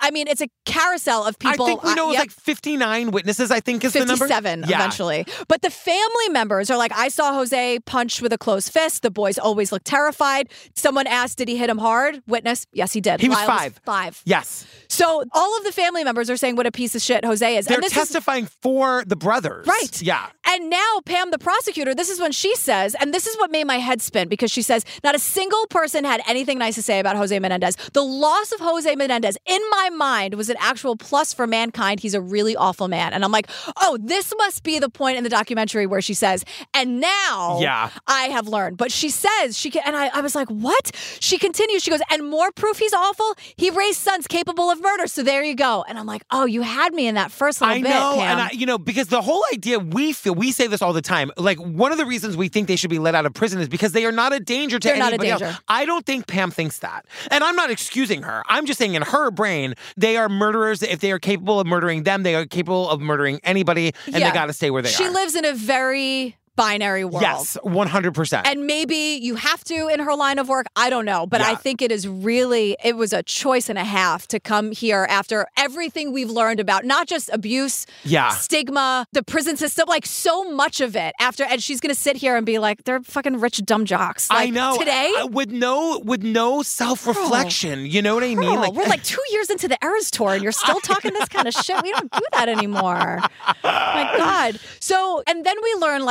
a carousel of people. I think we know it was like 59 witnesses, I think is the number. 57 eventually. But the family members are like, I saw Jose punch with a closed fist. The boys always look terrified. Someone asked, did he hit him hard? Witness, yes, he did. He was Lyle 5. 5. Yes. So all of the family members are saying what a piece of shit Jose is. They're and this testifying for the brothers. Right. Yeah. And now Pam, the prosecutor, this is when she says, and this is what made my head spin, because she says, not a single person had anything nice to say about Jose Menendez. The loss of Jose Menendez, in my mind, was an actual plus for mankind. He's a really awful man. And I'm like, oh, this must be the point in the documentary where she says, and now I have learned. But she says, and I was like, what? She continues, she goes, and more proof he's awful? He raised sons capable of murder. So there you go. And I'm like, oh, you had me in that first little bit, I know, Pam. and because the whole idea, we say this all the time, like one of the reasons we think they should be let out of prison is because they are not a danger to anybody else. I don't think Pam thinks that. And I'm not excusing her. I'm just saying in her brain, they are murderers. If they are capable of murdering them, they are capable of murdering anybody, and they got to stay where they are. She lives in a very binary world. Yes, 100%. And maybe you have to in her line of work. I don't know. But I think it was a choice and a half to come here after everything we've learned about not just abuse, stigma, the prison system, like so much of it and she's going to sit here and be like, they're fucking rich, dumb jocks. Like, I know. Today? With no self-reflection. You know what I mean? Like, we're like 2 years into the Eras tour and you're still talking this kind of shit. We don't do that anymore. My God. So, and then we learn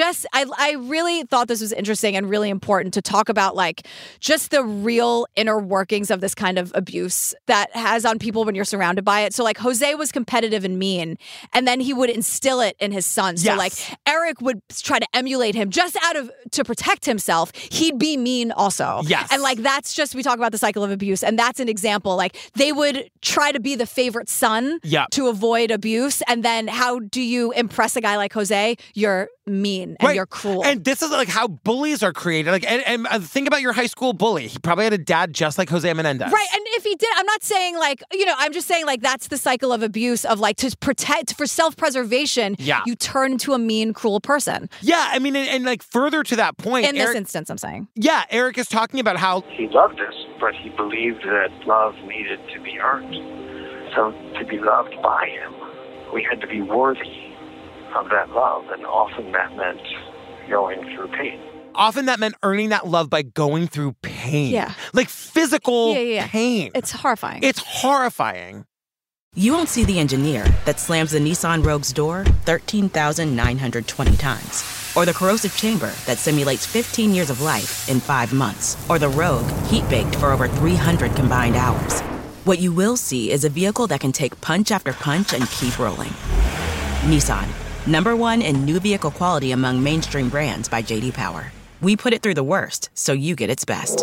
I really thought this was interesting and really important to talk about, like, just the real inner workings of this kind of abuse that has on people when you're surrounded by it. So, like, Jose was competitive and mean, and then he would instill it in his sons. So, like, Eric would try to emulate him just to protect himself. He'd be mean also. Yes. And, like, that's just, we talk about the cycle of abuse, and that's an example. Like, they would try to be the favorite son to avoid abuse, and then how do you impress a guy like Jose? You're mean and you're cruel. And this is like how bullies are created. Like, and think about your high school bully. He probably had a dad just like Jose Menendez. Right. And if he did, I'm not saying like, I'm just saying like that's the cycle of abuse of like to protect for self-preservation. Yeah. You turn into a mean, cruel person. Yeah. I mean, and like further to that point. In this instance, I'm saying. Yeah. Eric is talking about how he loved us, but he believed that love needed to be earned. So to be loved by him, we had to be worthy of that love, and often that meant going through pain. Often that meant earning that love by going through pain. Yeah. Like physical pain. It's horrifying. It's horrifying. You won't see the engineer that slams the Nissan Rogue's door 13,920 times. Or the corrosive chamber that simulates 15 years of life in 5 months. Or the Rogue heat-baked for over 300 combined hours. What you will see is a vehicle that can take punch after punch and keep rolling. Nissan, #1 in new vehicle quality among mainstream brands by J.D. Power. We put it through the worst, so you get its best.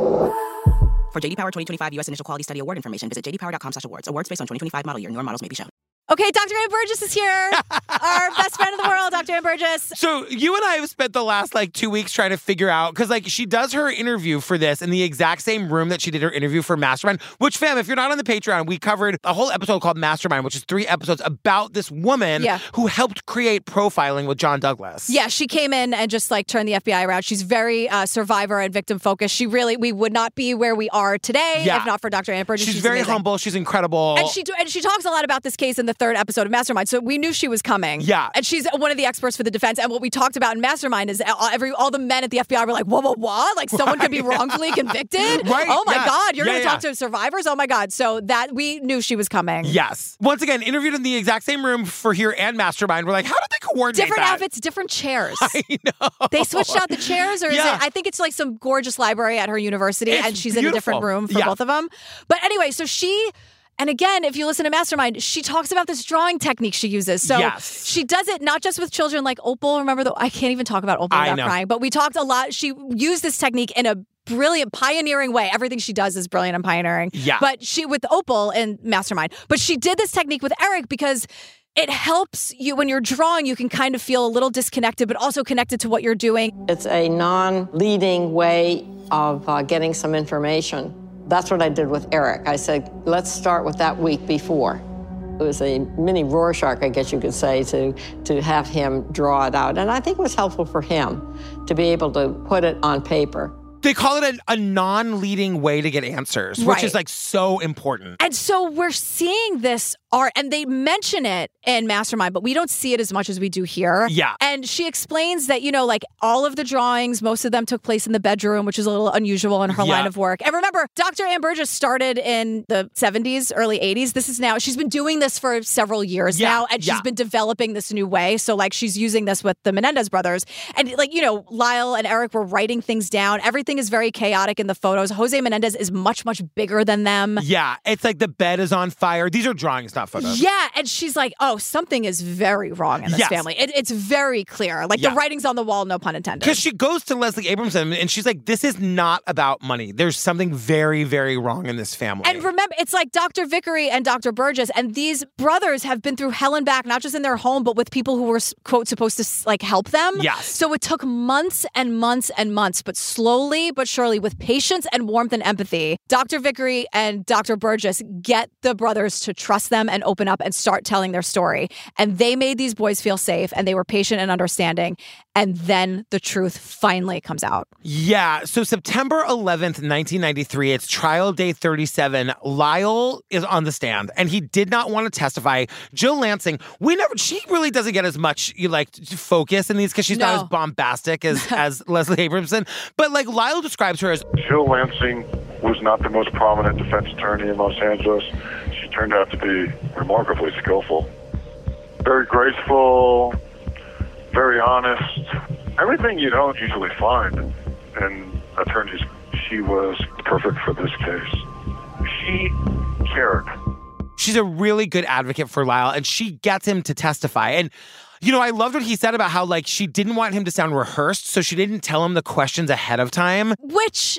For J.D. Power 2025 U.S. Initial Quality Study Award information, visit jdpower.com/awards. Awards based on 2025 model year. Newer models may be shown. Okay, Dr. Ann Burgess is here. Our best friend in the world, Dr. Ann Burgess. So you and I have spent the last 2 weeks trying to figure out, because she does her interview for this in the exact same room that she did her interview for Mastermind, which, fam, if you're not on the Patreon, we covered a whole episode called Mastermind, which is 3 episodes about this woman who helped create profiling with John Douglas. Yeah, she came in and just turned the FBI around. She's very survivor and victim focused. We would not be where we are today if not for Dr. Ann Burgess. She's very amazing. humble. She's incredible. And she talks a lot about this case in the 3rd episode of Mastermind, so we knew she was coming. Yeah. And she's one of the experts for the defense. And what we talked about in Mastermind is all the men at the FBI were like, what? Someone could be wrongfully convicted? Right. Oh my God, you're going to Yeah. talk to survivors? Oh my God. So that we knew she was coming. Yes. Once again, interviewed in the exact same room for here and Mastermind. We're like, how did they coordinate Different that? outfits, different chairs. I know. They switched out the chairs, or is it? I think it's some gorgeous library at her university, and she's in a different room for both of them. But anyway, so and again, if you listen to Mastermind, she talks about this drawing technique she uses. So she does it not just with children like Opal. Remember, I can't even talk about Opal without crying. But we talked a lot. She used this technique in a brilliant, pioneering way. Everything she does is brilliant and pioneering. Yeah. But with Opal in Mastermind. But she did this technique with Eric because it helps you when you're drawing. You can kind of feel a little disconnected, but also connected to what you're doing. It's a non-leading way of getting some information. That's what I did with Eric. I said, let's start with that week before. It was a mini Rorschach, I guess you could say, to have him draw it out. And I think it was helpful for him to be able to put it on paper. They call it a non-leading way to get answers, which is so important. And so we're seeing this art, and they mention it in Mastermind, but we don't see it as much as we do here. Yeah. And she explains that, all of the drawings, most of them took place in the bedroom, which is a little unusual in her line of work. And remember, Dr. Ann Burgess started in the 70s, early 80s. She's been doing this for several years now, and she's been developing this new way. So, she's using this with the Menendez brothers. And, Lyle and Eric were writing things down. Everything is very chaotic in the photos. Jose Menendez is much, much bigger than them. Yeah, it's the bed is on fire. These are drawings, not photos. Yeah, and she's like, oh, something is very wrong in this family. It's very clear. The writing's on the wall, no pun intended. Because she goes to Leslie Abramson, and she's like, this is not about money. There's something very, very wrong in this family. And remember, it's Dr. Vickery and Dr. Burgess, and these brothers have been through hell and back, not just in their home, but with people who were, quote, supposed to, help them. Yes. So it took months and months and months, but slowly but surely, with patience and warmth and empathy, Dr. Vickery and Dr. Burgess get the brothers to trust them and open up and start telling their story. And they made these boys feel safe, and they were patient and understanding. And then the truth finally comes out. Yeah. So September 11th, 1993, it's trial day 37. Lyle is on the stand, and he did not want to testify. Jill Lansing, she really doesn't get as much focus in these because she's not as bombastic as Leslie Abramson. But Lyle describes her as Jill Lansing was not the most prominent defense attorney in Los Angeles. She turned out to be remarkably skillful. Very graceful, very honest. Everything you don't usually find in attorneys. She was perfect for this case. She cared. She's a really good advocate for Lyle, and she gets him to testify. And I loved what he said about how, she didn't want him to sound rehearsed, so she didn't tell him the questions ahead of time. Which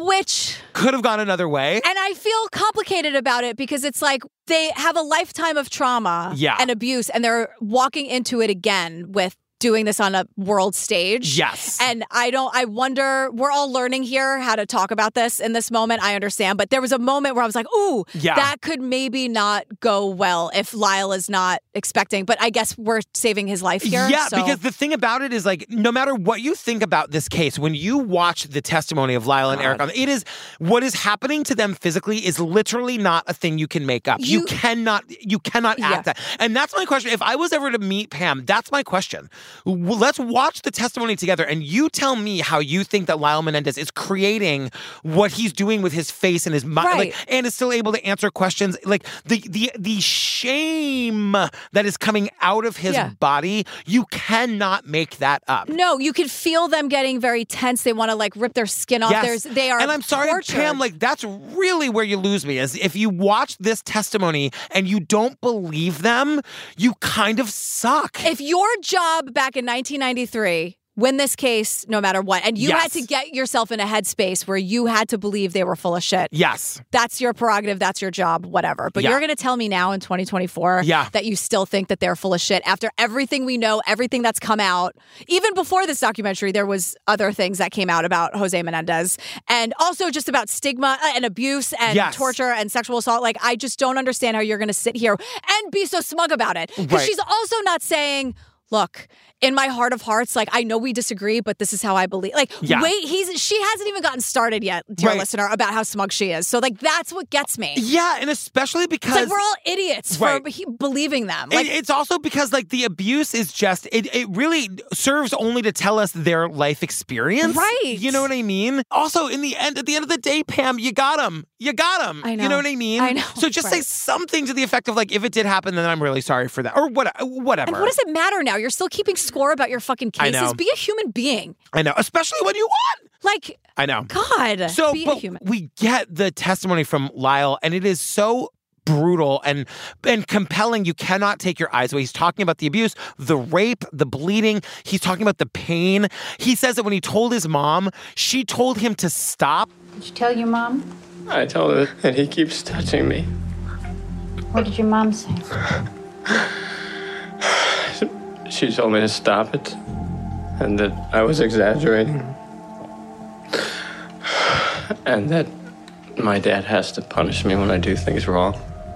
could have gone another way. And I feel complicated about it because it's they have a lifetime of trauma and abuse, and they're walking into it again with doing this on a world stage. Yes. And I wonder, we're all learning here how to talk about this in this moment. I understand. But there was a moment where I was like, ooh, that could maybe not go well if Lyle is not expecting. But I guess we're saving his life here. Yeah, because the thing about it is no matter what you think about this case, when you watch the testimony of Lyle and Eric, it is what is happening to them physically is literally not a thing you can make up. You cannot act that. And that's my question. If I was ever to meet Pam, that's my question. let's watch the testimony together and you tell me how you think that Lyle Menendez is creating what he's doing with his face and his mind, Right. and is still able to answer questions. Like the shame that is coming out of his body, you cannot make that up. No, you can feel them getting very tense. They want to like rip their skin off. Yes. They are and I'm sorry, tortured. Pam, like that's really where you lose me, is if you watch this testimony and you don't believe them, you kind of suck. If your job back in 1993, win this case no matter what, and you had to get yourself in a headspace where you had to believe they were full of shit. Yes. That's your prerogative. That's your job, whatever. But you're going to tell me now in 2024 that you still think that they're full of shit after everything we know, everything that's come out. Even before this documentary, there was other things that came out about Jose Menendez, and also just about stigma and abuse and torture and sexual assault. Like, I just don't understand how you're going to sit here and be so smug about it. Because she's also not saying, look, in my heart of hearts, like, I know we disagree, but this is how I believe. Like, wait, she hasn't even gotten started yet, dear listener, about how smug she is. So, like, that's what gets me. Yeah, and especially because... It's like we're all idiots for believing them. Like, it's also because, like, the abuse is just... It really serves only to tell us their life experience. Right. You know what I mean? Also, at the end of the day, Pam, you got him. You got him. I know. You know what I mean? I know. So just say something to the effect of, like, if it did happen, then I'm really sorry for that. Or whatever. And what does it matter now? You're still keeping score about your fucking cases. I know. Be a human being. I know, especially when you won. Like, I know. God, so, be a but human. we get the testimony from Lyle, and it is so brutal and compelling. You cannot take your eyes away. He's talking about the abuse, the rape, the bleeding. He's talking about the pain. He says that when he told his mom, she told him to stop. Did you tell your mom? I told her that he keeps touching me. What did your mom say? She told me to stop it, and that I was exaggerating, and that my dad has to punish me when I do things wrong.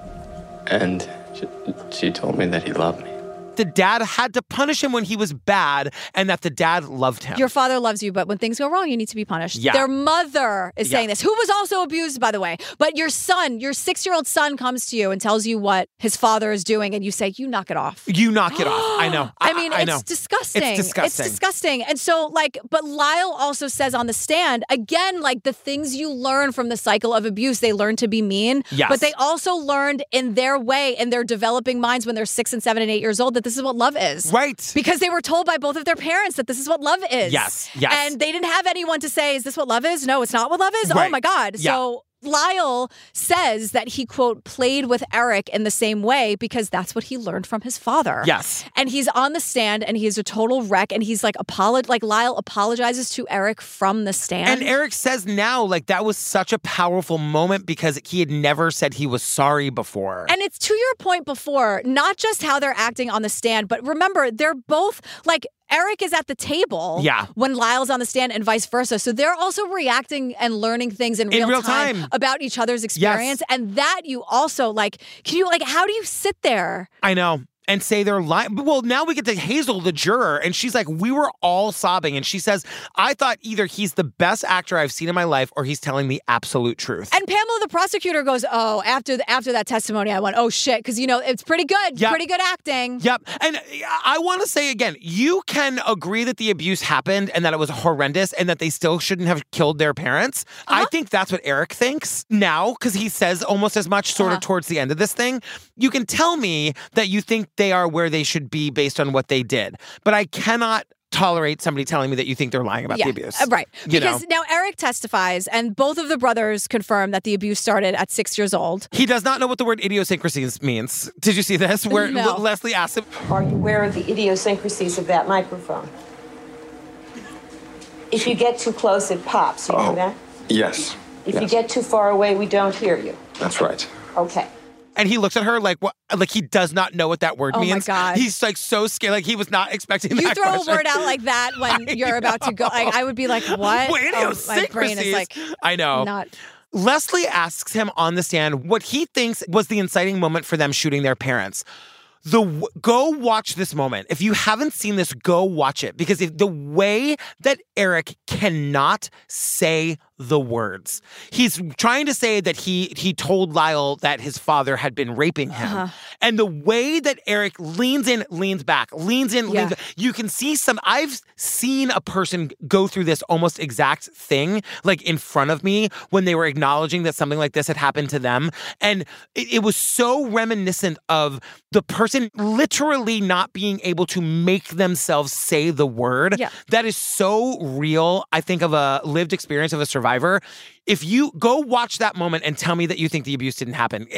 And she told me that he loved me. The dad had to punish him when he was bad, and that the dad loved him. Your father loves you, but when things go wrong, you need to be punished. Yeah. Their mother is saying this, who was also abused, by the way. But your son, your 6-year-old son comes to you and tells you what his father is doing, and you say, you knock it off. You knock it off. I know. I mean, I it's know. disgusting. It's disgusting. It's disgusting. And so, like, but Lyle also says on the stand, again, like, the things you learn from the cycle of abuse, they learn to be mean. Yes. But they also learned in their way, in their developing minds when they're 6 and 7 and 8 years old, that this is what love is. Right. Because they were told by both of their parents that this is what love is. Yes. And they didn't have anyone to say, is this what love is? No, it's not what love is. Right. Oh my God. Yeah. So Lyle says that he, quote, played with Eric in the same way because that's what he learned from his father. Yes. And he's on the stand and he's a total wreck and he's like, Lyle apologizes to Eric from the stand. And Eric says now, like, that was such a powerful moment because he had never said he was sorry before. And it's to your point before, not just how they're acting on the stand, but remember, they're both like, Eric is at the table when Lyle's on the stand and vice versa. So they're also reacting and learning things in real time about each other's experience. Yes. And that you also, like, how do you sit there? I know. And say they're lying. Well, now we get to Hazel, the juror, and she's like, we were all sobbing. And she says, I thought either he's the best actor I've seen in my life or he's telling the absolute truth. And Pamela, the prosecutor, goes, oh, after that testimony, I went, oh, shit, because, you know, it's pretty good. Yep. Pretty good acting. Yep. And I want to say again, you can agree that the abuse happened and that it was horrendous and that they still shouldn't have killed their parents. I think that's what Eric thinks now because he says almost as much sort of towards the end of this thing. You can tell me that you think they are where they should be based on what they did. But I cannot tolerate somebody telling me that you think they're lying about the abuse. Right. You because know? now Eric testifies and both of the brothers confirm that the abuse started at 6 years old. He does not know what the word idiosyncrasies means. Did you see this? Where No. Leslie asked him. Are you aware of the idiosyncrasies of that microphone? If you get too close, it pops. You know that? Yes. If you get too far away, we don't hear you. That's right. Okay. And he looks at her like what? Like he does not know what that word Oh my means. God. He's like so scared. Like he was not expecting You that throw question. a word out like that when you're about to go. Like, I would be like, what? Wait, my brain is like, I know. not. Leslie asks him on the stand what he thinks was the inciting moment for them shooting their parents. Go watch this moment. If you haven't seen this, go watch it. Because the way that Eric cannot say the words. He's trying to say that he told Lyle that his father had been raping him. And the way that Eric leans in, leans back, leans in, leans back, you can see I've seen a person go through this almost exact thing, like in front of me when they were acknowledging that something like this had happened to them. And it was so reminiscent of the person literally not being able to make themselves say the word. Yeah. That is so real, I think, of a lived experience of a survivor. If you go watch that moment and tell me that you think the abuse didn't happen,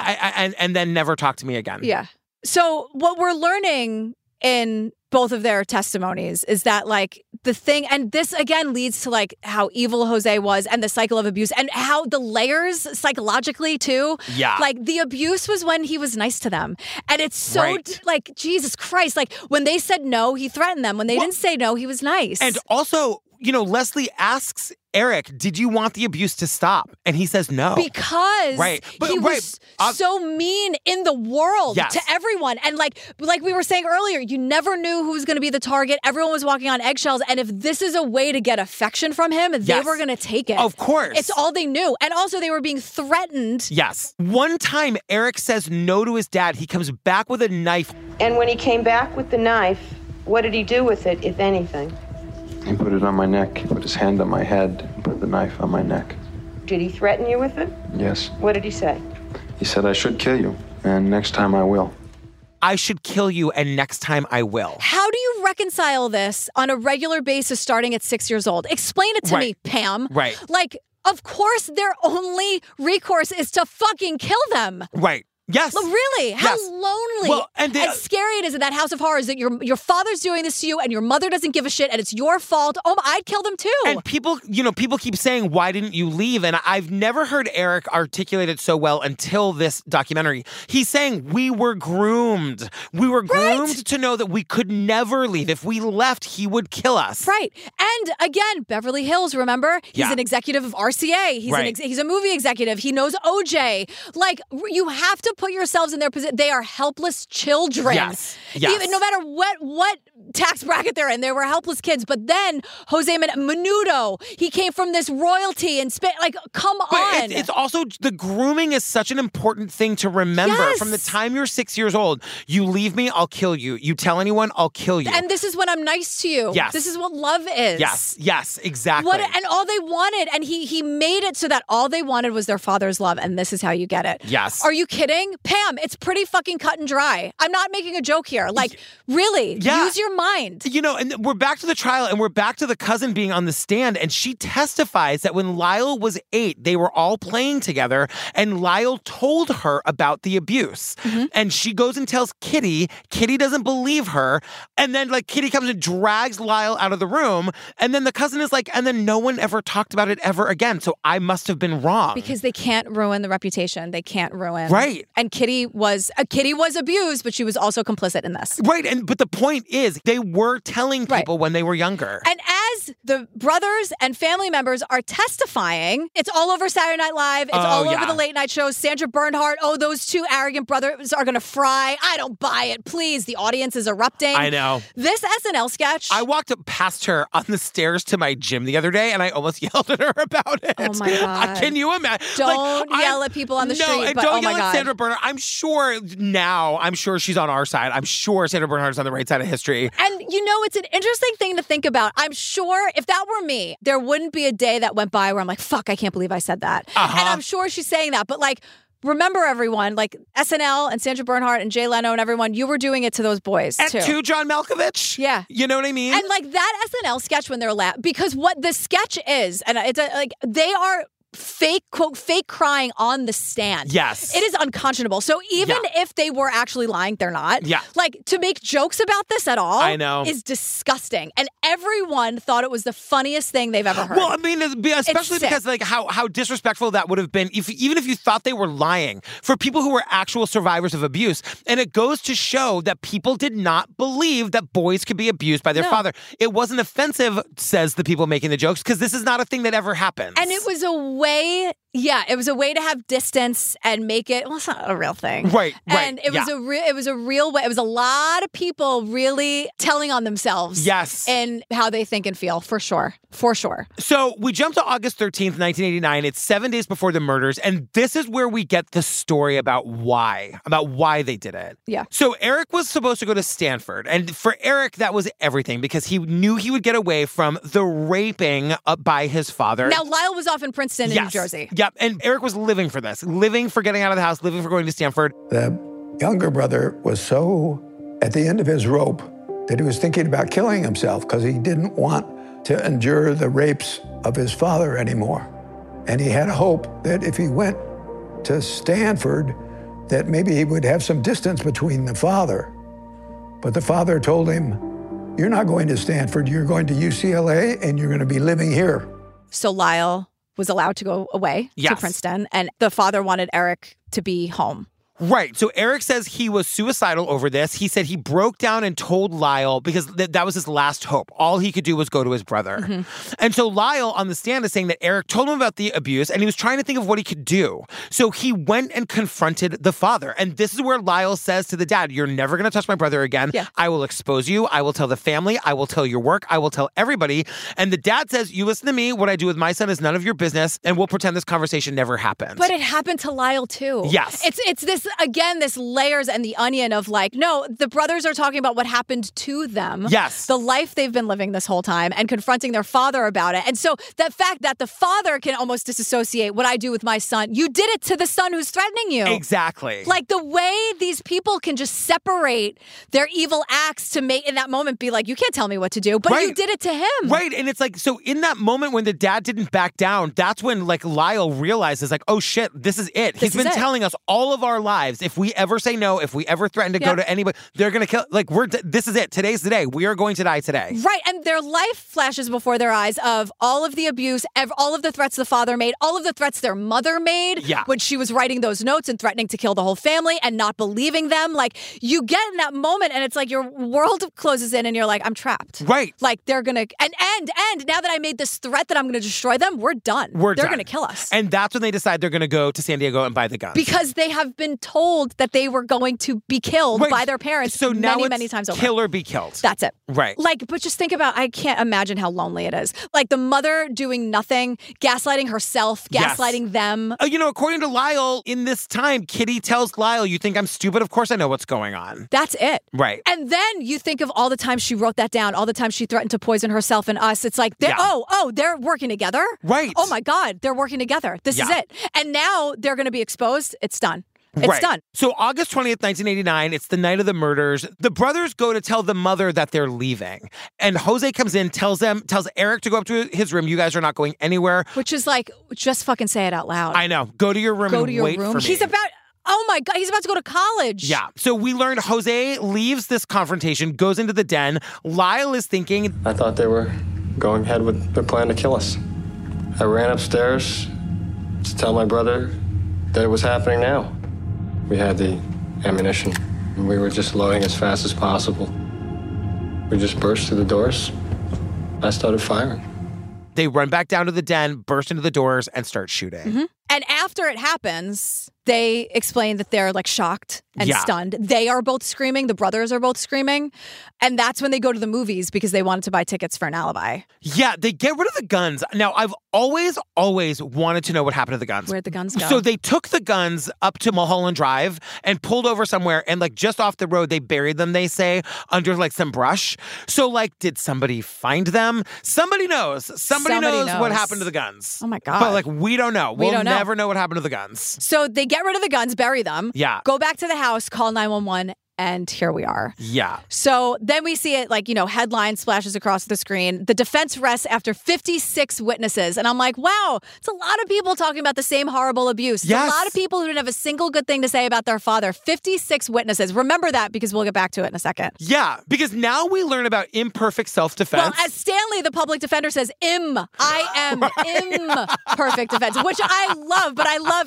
and then never talk to me again. Yeah. So what we're learning in both of their testimonies is that, like, the thing, and this again leads to like how evil Jose was and the cycle of abuse and how the layers psychologically too. Yeah. Like the abuse was when he was nice to them. And it's so like, Jesus Christ, like when they said no, he threatened them. When they didn't say no, he was nice. And also, Leslie asks Eric, did you want the abuse to stop? And he says no. Because he was so mean in the world to everyone. And like we were saying earlier, you never knew who was going to be the target. Everyone was walking on eggshells. And if this is a way to get affection from him, they were going to take it. Of course. It's all they knew. And also they were being threatened. Yes. One time, Eric says no to his dad. He comes back with a knife. And when he came back with the knife, what did he do with it, if anything? He put it on my neck, put his hand on my head, and put the knife on my neck. Did he threaten you with it? Yes. What did he say? He said I should kill you, and next time I will. I should kill you, and next time I will. How do you reconcile this on a regular basis starting at 6 years old? Explain it to me, Pam. Right. Like, of course their only recourse is to fucking kill them. Right. Yes. Really? How lonely and scary it is in that house of horrors that your father's doing this to you and your mother doesn't give a shit and it's your fault. Oh, I'd kill them too. And people keep saying, why didn't you leave? And I've never heard Eric articulate it so well until this documentary. He's saying we were groomed. We were groomed to know that we could never leave. If we left, he would kill us. Right. And again, Beverly Hills, remember? He's an executive of RCA. He's a movie executive. He knows OJ. Like, you have to put yourselves in their position. They are helpless children. Yes. Even, no matter what tax bracket they're in, they were helpless kids. But then Jose Menudo, he came from this royalty and come on. It's also, the grooming is such an important thing to remember. Yes. From the time you're 6 years old, you leave me, I'll kill you. You tell anyone, I'll kill you. And this is when I'm nice to you. Yes. This is what love is. Yes, exactly. And all they wanted, and he made it so that all they wanted was their father's love, and this is how you get it. Yes. Are you kidding? Pam, it's pretty fucking cut and dry. I'm not making a joke here. Like, really, use your mind. And we're back to the trial, and we're back to the cousin being on the stand, and she testifies that when Lyle was 8, they were all playing together, and Lyle told her about the abuse. Mm-hmm. And she goes and tells Kitty. Kitty doesn't believe her, and then, Kitty comes and drags Lyle out of the room, and then the cousin is like, and then no one ever talked about it ever again, so I must have been wrong. Because they can't ruin the reputation. They can't ruin. Right. And Kitty was abused, but she was also complicit in this. Right, but the point is, they were telling people when they were younger. And as the brothers and family members are testifying, it's all over Saturday Night Live. It's all over the late night shows. Sandra Bernhard, those two arrogant brothers are going to fry. I don't buy it. Please, the audience is erupting. I know. This SNL sketch. I walked past her on the stairs to my gym the other day, and I almost yelled at her about it. Oh, my God. Can you imagine? Don't yell at people on the street. And but, don't oh yell my at God. Sandra Bernhard. I'm sure she's on our side. I'm sure Sandra Bernhard's on the right side of history. And it's an interesting thing to think about. I'm sure if that were me, there wouldn't be a day that went by where I'm like, fuck, I can't believe I said that. Uh-huh. And I'm sure she's saying that. But remember everyone, SNL and Sandra Bernhard and Jay Leno and everyone, you were doing it to those boys too. And to John Malkovich. Yeah. You know what I mean? And that SNL sketch when they're because what the sketch is, and it's they are fake crying on the stand. Yes. It is unconscionable. So even if they were actually lying, they're not. Yeah. To make jokes about this at all I know. Is disgusting. And everyone thought it was the funniest thing they've ever heard. Well, I mean, especially because how disrespectful that would have been even if you thought they were lying for people who were actual survivors of abuse. And it goes to show that people did not believe that boys could be abused by their father. It wasn't offensive, says the people making the jokes, because this is not a thing that ever happens. And it was a way Yeah, it was a way to have distance and make it, well, it's not a real thing. Right. And it was it was a real way. It was a lot of people really telling on themselves. Yes. In how they think and feel, for sure. For sure. So we jump to August 13th, 1989. It's 7 days before the murders. And this is where we get the story about why they did it. Yeah. So Eric was supposed to go to Stanford. And for Eric, that was everything because he knew he would get away from the raping by his father. Now, Lyle was off in Princeton in New Jersey. Yep. And Eric was living for this, living for getting out of the house, living for going to Stanford. The younger brother was so at the end of his rope that he was thinking about killing himself because he didn't want to endure the rapes of his father anymore. And he had a hope that if he went to Stanford, that maybe he would have some distance between the father. But the father told him, "You're not going to Stanford, you're going to UCLA, and you're going to be living here." So Lyle was allowed to go away to Princeton, and the father wanted Eric to be home. Right. So Eric says he was suicidal over this. He said he broke down and told Lyle because that was his last hope. All he could do was go to his brother. Mm-hmm. And so Lyle on the stand is saying that Eric told him about the abuse and he was trying to think of what he could do. So he went and confronted the father. And this is where Lyle says to the dad, "You're never going to touch my brother again. Yeah. I will expose you. I will tell the family. I will tell your work. I will tell everybody." And the dad says, "You listen to me. What I do with my son is none of your business. And we'll pretend this conversation never happened." But it happened to Lyle too. Yes. It's this, again, this layers and the onion of like, no, the brothers are talking about what happened to them. Yes. The life they've been living this whole time and confronting their father about it. And so that fact that the father can almost disassociate what I do with my son, you did it to the son who's threatening you. Exactly. Like the way these people can just separate their evil acts to make in that moment be like, you can't tell me what to do, but you did it to him. Right. And it's like, so in that moment when the dad didn't back down, that's when like Lyle realizes like, oh shit, this is it. He's been telling us all of our lives, if we ever say no, if we ever threaten to go to anybody, they're going to kill. Like this is it. Today's the day. We are going to die today. Right. And their life flashes before their eyes of all of the abuse, all of the threats the father made, all of the threats their mother made when she was writing those notes and threatening to kill the whole family and not believing them. Like you get in that moment and it's like your world closes in and you're like, I'm trapped. Right. Like they're going to, and now that I made this threat that I'm going to destroy them, we're done. They're going to kill us. And that's when they decide they're going to go to San Diego and buy the guns. Because they have been told that they were going to be killed by their parents many times over. Kill or be killed. That's it. Right. Like, but just think about, I can't imagine how lonely it is. Like the mother doing nothing, gaslighting herself, gaslighting them. You know, according to Lyle, in this time, Kitty tells Lyle, "You think I'm stupid? Of course I know what's going on." That's it. Right. And then you think of all the times she wrote that down, all the times she threatened to poison herself and us. It's like, they're working together? Right. Oh my God, they're working together. This is it. And now they're going to be exposed. It's done. It's done. So August 20th, 1989, it's the night of the murders. The brothers go to tell the mother that they're leaving. And Jose comes in, tells Eric to go up to his room. "You guys are not going anywhere." Which is like, just fucking say it out loud. I know. Go to your room and wait for me. He's about... Oh my God, he's about to go to college. Yeah. So we learned Jose leaves this confrontation, goes into the den. Lyle is thinking... I thought they were going ahead with their plan to kill us. I ran upstairs to tell my brother that it was happening now. We had the ammunition, and we were just loading as fast as possible. We just burst through the doors. I started firing. They run back down to the den, burst into the doors, and start shooting. Mm-hmm. And after it happens, they explain that they're like shocked and stunned. They are both screaming. The brothers are both screaming. And that's when they go to the movies because they wanted to buy tickets for an alibi. Yeah, they get rid of the guns. Now, I've always wanted to know what happened to the guns. Where'd the guns go? So they took the guns up to Mulholland Drive and pulled over somewhere and like just off the road, they buried them, they say, under like some brush. So like, did somebody find them? Somebody knows. Somebody knows what happened to the guns. Oh my God. But like, we don't know. We'll never know what happened to the guns. So they get rid of the guns, bury them. Yeah. Go back to the house, call 911. And here we are. Yeah. So then we see it like, headline splashes across the screen. The defense rests after 56 witnesses. And I'm like, wow, it's a lot of people talking about the same horrible abuse. It's a lot of people who didn't have a single good thing to say about their father. 56 witnesses. Remember that because we'll get back to it in a second. Yeah, because now we learn about imperfect self-defense. Well, as Stanley, the public defender, says, imperfect defense, which I love, but I love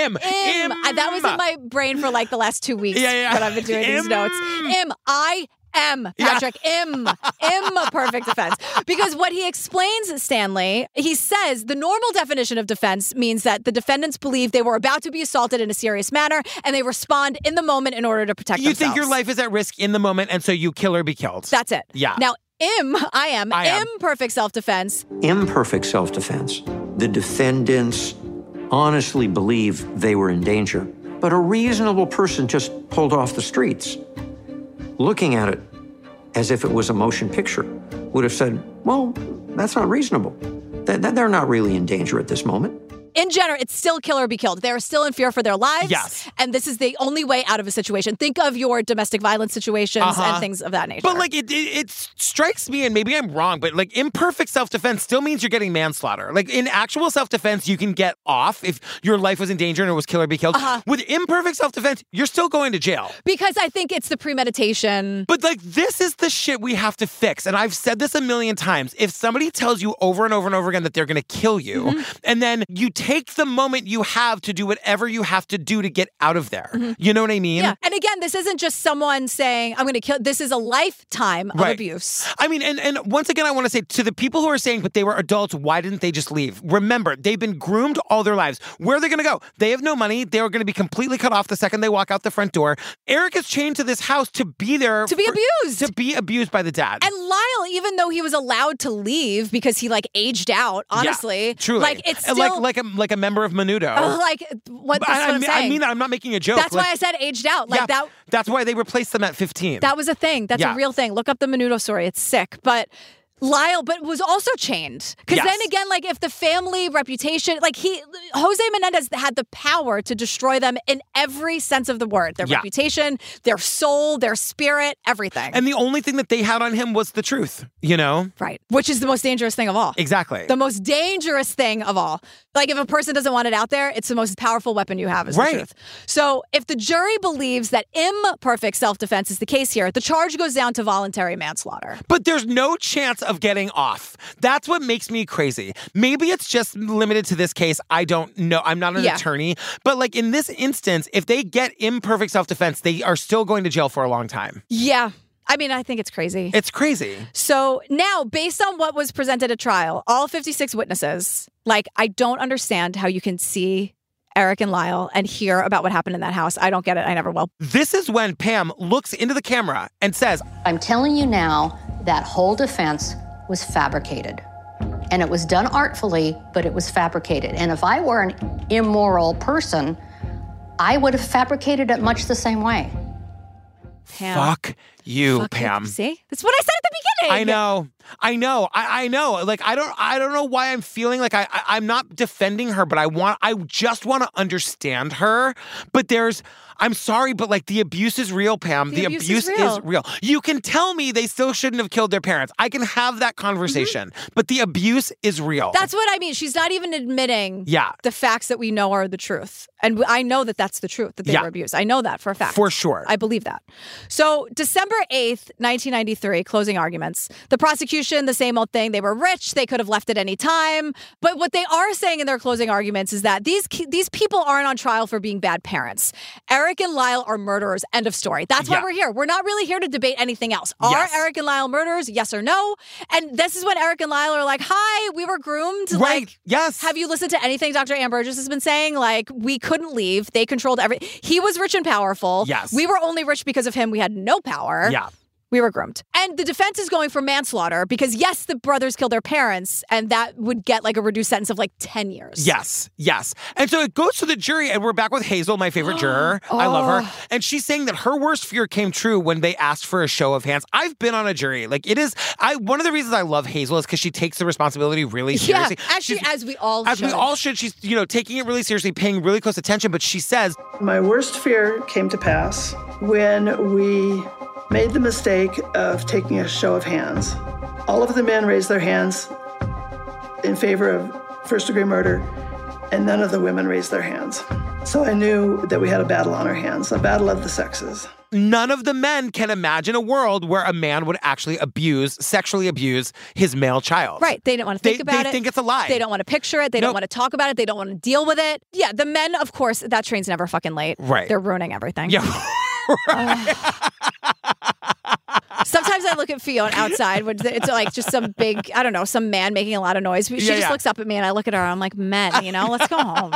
That was in my brain for like the last 2 weeks. Yeah. I've been doing these notes. M, Patrick, M, perfect defense. Because what he explains, Stanley, he says the normal definition of defense means that the defendants believe they were about to be assaulted in a serious manner and they respond in the moment in order to protect themselves. You think your life is at risk in the moment, and so you kill or be killed. That's it. Yeah. Now, imperfect self-defense. Imperfect self-defense. The defendants honestly believe they were in danger, but a reasonable person just pulled off the streets. Looking at it as if it was a motion picture would have said, well, that's not reasonable. They're not really in danger at this moment. In general, it's still kill or be killed. They're still in fear for their lives. Yes. And this is the only way out of a situation. Think of your domestic violence situations and things of that nature. But like it strikes me, and maybe I'm wrong, but like imperfect self-defense still means you're getting manslaughter. Like in actual self-defense, you can get off if your life was in danger and it was kill or be killed. With imperfect self-defense, you're still going to jail. Because I think it's the premeditation. But like this is the shit we have to fix. And I've said this a million times. If somebody tells you over and over and over again that they're going to kill you, and then you take the moment you have to do whatever you have to do to get out of there. You know what I mean? Yeah. And again, this isn't just someone saying, I'm going to kill. This is a lifetime of abuse. I mean, and once again, I want to say to the people who are saying, but they were adults, why didn't they just leave? Remember, they've been groomed all their lives. Where are they going to go? They have no money. They are going to be completely cut off the second they walk out the front door. Eric is chained to this house to be there. To be abused. To be abused by the dad. And Lyle, even though he was allowed to leave because he like aged out, honestly. Yeah, truly. Like it's still. Like a member of Menudo. What I'm saying. I mean that. I'm not making a joke. That's why I said aged out. Like that. That's why they replaced them at 15. That was a thing. That's a real thing. Look up the Menudo story. It's sick. But Lyle, but was also chained. Because then again, like if the family reputation, like Jose Menendez had the power to destroy them in every sense of the word. Their reputation, their soul, their spirit, everything. And the only thing that they had on him was the truth, you know? Right. Which is the most dangerous thing of all. Exactly. The most dangerous thing of all. Like if a person doesn't want it out there, it's the most powerful weapon you have is the truth. So if the jury believes that imperfect self-defense is the case here, the charge goes down to voluntary manslaughter. But there's no chance of getting off. That's what makes me crazy. Maybe it's just limited to this case. I don't know. I'm not an attorney. But like in this instance, if they get imperfect self-defense, they are still going to jail for a long time. Yeah. I mean, I think it's crazy. It's crazy. So now, based on what was presented at trial, all 56 witnesses, like, I don't understand how you can see Eric and Lyle and hear about what happened in that house. I don't get it. I never will. This is when Pam looks into the camera and says, I'm telling you now, that whole defense was fabricated. And it was done artfully, but it was fabricated. And if I were an immoral person, I would have fabricated it much the same way. Pam. Fuck you, Pam. See? That's what I said at the beginning. I know. I know. Like, I don't know why I'm feeling like I'm not defending her, but I just want to understand her. But I'm sorry, but like the abuse is real, Pam. The abuse is real. You can tell me they still shouldn't have killed their parents. I can have that conversation, but the abuse is real. That's what I mean. She's not even admitting the facts that we know are the truth. And I know that that's the truth, that they were abused. I know that for a fact. For sure. I believe that. So December 8th, 1993, closing arguments. The prosecution, the same old thing. They were rich. They could have left at any time. But what they are saying in their closing arguments is that these people aren't on trial for being bad parents. Eric and Lyle are murderers. End of story. That's why we're here. We're not really here to debate anything else. Are Eric and Lyle murderers? Yes or no? And this is when Eric and Lyle are like, hi, we were groomed. Right. Like, yes. Have you listened to anything Dr. Ann Burgess has been saying? Like, we couldn't leave. They controlled everything. He was rich and powerful. Yes. We were only rich because of him. We had no power. Yeah. We were groomed. And the defense is going for manslaughter because, yes, the brothers killed their parents, and that would get like a reduced sentence of like 10 years. Yes. And so it goes to the jury, and we're back with Hazel, my favorite juror. I love her. And she's saying that her worst fear came true when they asked for a show of hands. I've been on a jury. Like, it is, one of the reasons I love Hazel is because she takes the responsibility really seriously. Yeah, as we all should. She's, taking it really seriously, paying really close attention, but she says, my worst fear came to pass when we made the mistake of taking a show of hands. All of the men raised their hands in favor of first-degree murder, and none of the women raised their hands. So I knew that we had a battle on our hands, a battle of the sexes. None of the men can imagine a world where a man would actually sexually abuse his male child. Right. They don't want to think about it. They think it's a lie. They don't want to picture it. They don't want to talk about it. They don't want to deal with it. Yeah, the men, of course, that train's never fucking late. Right. They're ruining everything. Yeah. Sometimes I look at Fiona outside when it's like just some big, I don't know, some man making a lot of noise. She just looks up at me and I look at her and I'm like, men, let's go home.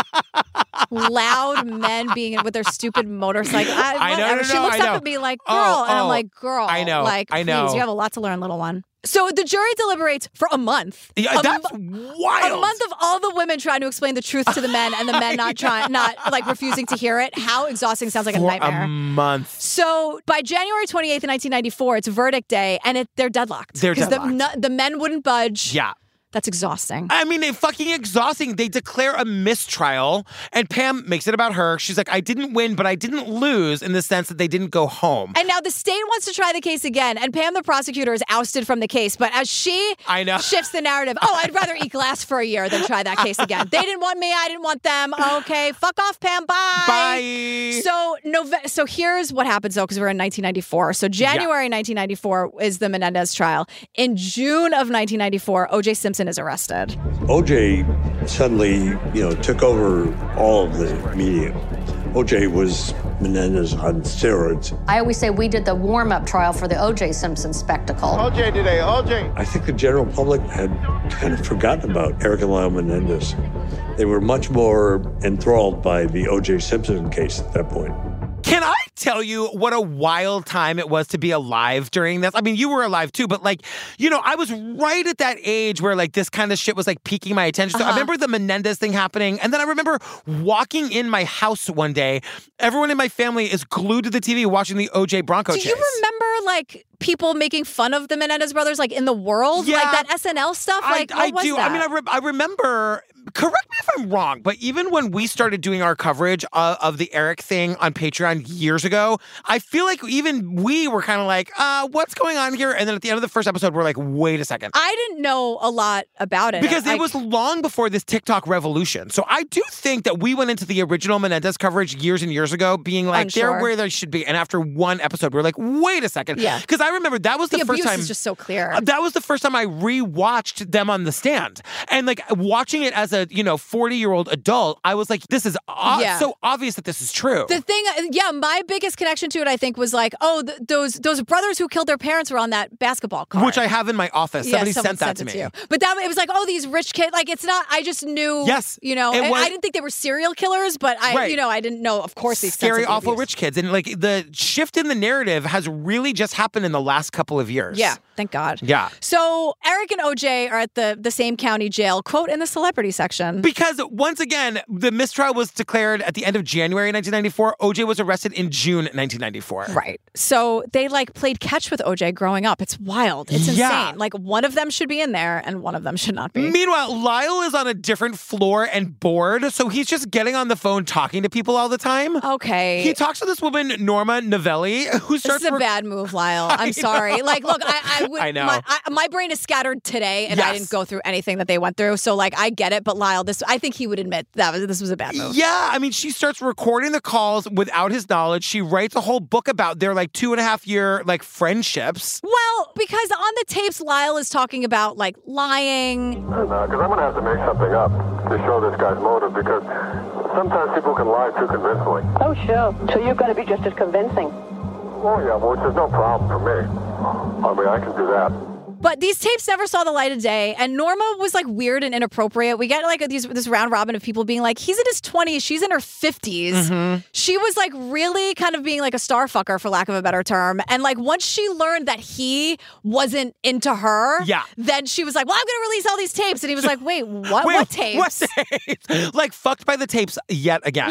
Loud men being with their stupid motorcycle. She looks up at me like, girl. And I'm like, girl. I know. Please, you have a lot to learn, little one. So the jury deliberates for a month. Yeah, that's wild. A month of all the women trying to explain the truth to the men and the men not refusing to hear it. How exhausting. Sounds like a nightmare. A month. So by January 28th, 1994, it's verdict day and they're deadlocked. Because the men wouldn't budge. Yeah. That's exhausting. I mean, it's fucking exhausting. They declare a mistrial, and Pam makes it about her. She's like, I didn't win, but I didn't lose in the sense that they didn't go home. And now the state wants to try the case again, and Pam, the prosecutor, is ousted from the case. But as she shifts the narrative, I'd rather eat glass for a year than try that case again. They didn't want me, I didn't want them. Okay, fuck off, Pam, bye. Bye. So here's what happens, though, because we're in 1994. So January 1994 is the Menendez trial. In June of 1994, O.J. Simpson is arrested. O.J. suddenly, took over all of the media. O.J. was Menendez on steroids. I always say we did the warm-up trial for the O.J. Simpson spectacle. O.J. today, O.J. I think the general public had kind of forgotten about Eric and Lyle Menendez. They were much more enthralled by the O.J. Simpson case at that point. Can I tell you what a wild time it was to be alive during this? I mean, you were alive too, but I was right at that age where this kind of shit was piquing my attention. So I remember the Menendez thing happening. And then I remember walking in my house one day. Everyone in my family is glued to the TV watching the O.J. Bronco chase. Do you remember people making fun of the Menendez brothers in the world? Yeah. That SNL stuff? I do. That? I mean, I remember, correct me if I'm wrong, but even when we started doing our coverage of the Eric thing on Patreon years ago, I feel like even we were kind of what's going on here? And then at the end of the first episode, we're like, wait a second. I didn't know a lot about it. Because it was long before this TikTok revolution. So I do think that we went into the original Menendez coverage years and years ago being they're where they should be. And after one episode, we're like, wait a second. Yeah. Because I remember that was the first time. The abuse is just so clear. That was the first time I rewatched them on the stand. And watching it as a, 40-year-old adult, I was like, this is so obvious that this is true. The thing, my biggest connection to it, I think, was those brothers who killed their parents were on that basketball card. Which I have in my office. Somebody sent that to me. You. But it was these rich kids. It's not, I just knew, yes, I didn't think they were serial killers, but I didn't know, of course, these scary, awful rich kids. And the shift in the narrative has really just happened in the last couple of years. Yeah, thank God. Yeah. So Eric and OJ are at the same county jail, quote, in the celebrity section. Because once again, the mistrial was declared at the end of January 1994. OJ was arrested in June 1994. Right. So they played catch with OJ growing up. It's wild. It's insane. One of them should be in there and one of them should not be. Meanwhile, Lyle is on a different floor and bored, so he's just getting on the phone talking to people all the time. Okay. He talks to this woman, Norma Novelli, who starts... This is a bad move, Lyle. I'm sorry. Look, I know. My brain is scattered today, and yes. I didn't go through anything that they went through. So, I get it. But Lyle, I think he would admit this was a bad move. Yeah, I mean, she starts recording the calls without his knowledge. She writes a whole book about their 2.5 year friendships. Well, because on the tapes, Lyle is talking about lying. Because I'm gonna have to make something up to show this guy's motive, because sometimes people can lie too convincingly. Oh, sure. So you're going to be just as convincing. Oh, yeah, which is no problem for me. I mean, I can do that. But these tapes never saw the light of day, and Norma was weird and inappropriate. We get this round robin of people being he's in his 20s, she's in her 50s. Mm-hmm. She was really kind of being a star fucker, for lack of a better term. And once she learned that he wasn't into her, then she was well, I'm going to release all these tapes. And he was wait, what tapes? What tapes? Fucked by the tapes yet again.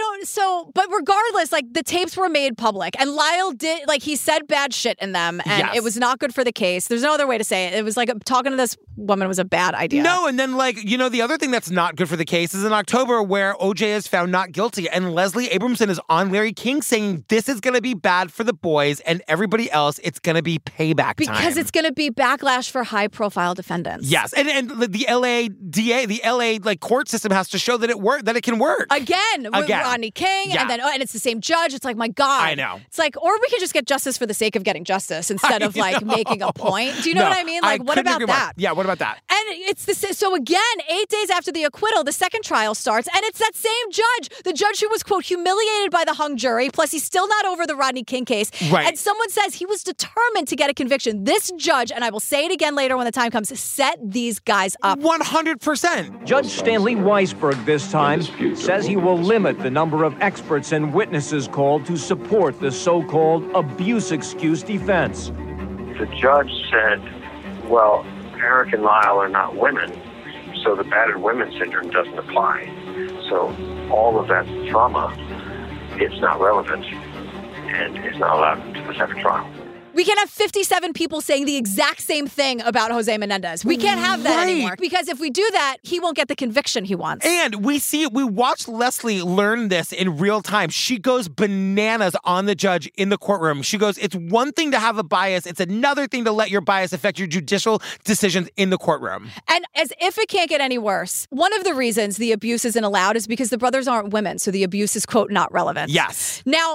But regardless, the tapes were made public, and Lyle did, he said bad shit in them, and it was not good for the case. There's no other way to say it. It was talking to this woman was a bad idea. No, and then the other thing that's not good for the case is in October where OJ is found not guilty, and Leslie Abramson is on Larry King saying this is going to be bad for the boys and everybody else. It's going to be payback time. Because it's going to be backlash for high-profile defendants. Yes, and the LA DA, the LA court system has to show that it can work again with Rodney King, and it's the same judge. It's my God, I know. It's or we could just get justice for the sake of getting justice instead of making a point. Do you know know what I mean? Like, what about that? Yeah, what about that? And it's so again, 8 days after the acquittal, the second trial starts, and it's that same judge, the judge who was, quote, humiliated by the hung jury, plus he's still not over the Rodney King case. Right. And someone says he was determined to get a conviction. This judge, and I will say it again later when the time comes, set these guys up. 100%. Judge Stanley Weisberg this time says he will limit the number of experts and witnesses called to support the so-called abuse excuse defense. The judge said, well, Eric and Lyle are not women, so the battered women syndrome doesn't apply. So all of that trauma, it's not relevant and is not allowed to the second trial. We can't have 57 people saying the exact same thing about Jose Menendez. We can't have that anymore. Because if we do that, he won't get the conviction he wants. And we watched Leslie learn this in real time. She goes bananas on the judge in the courtroom. She goes, it's one thing to have a bias. It's another thing to let your bias affect your judicial decisions in the courtroom. And as if it can't get any worse, one of the reasons the abuse isn't allowed is because the brothers aren't women. So the abuse is, quote, not relevant. Yes. Now,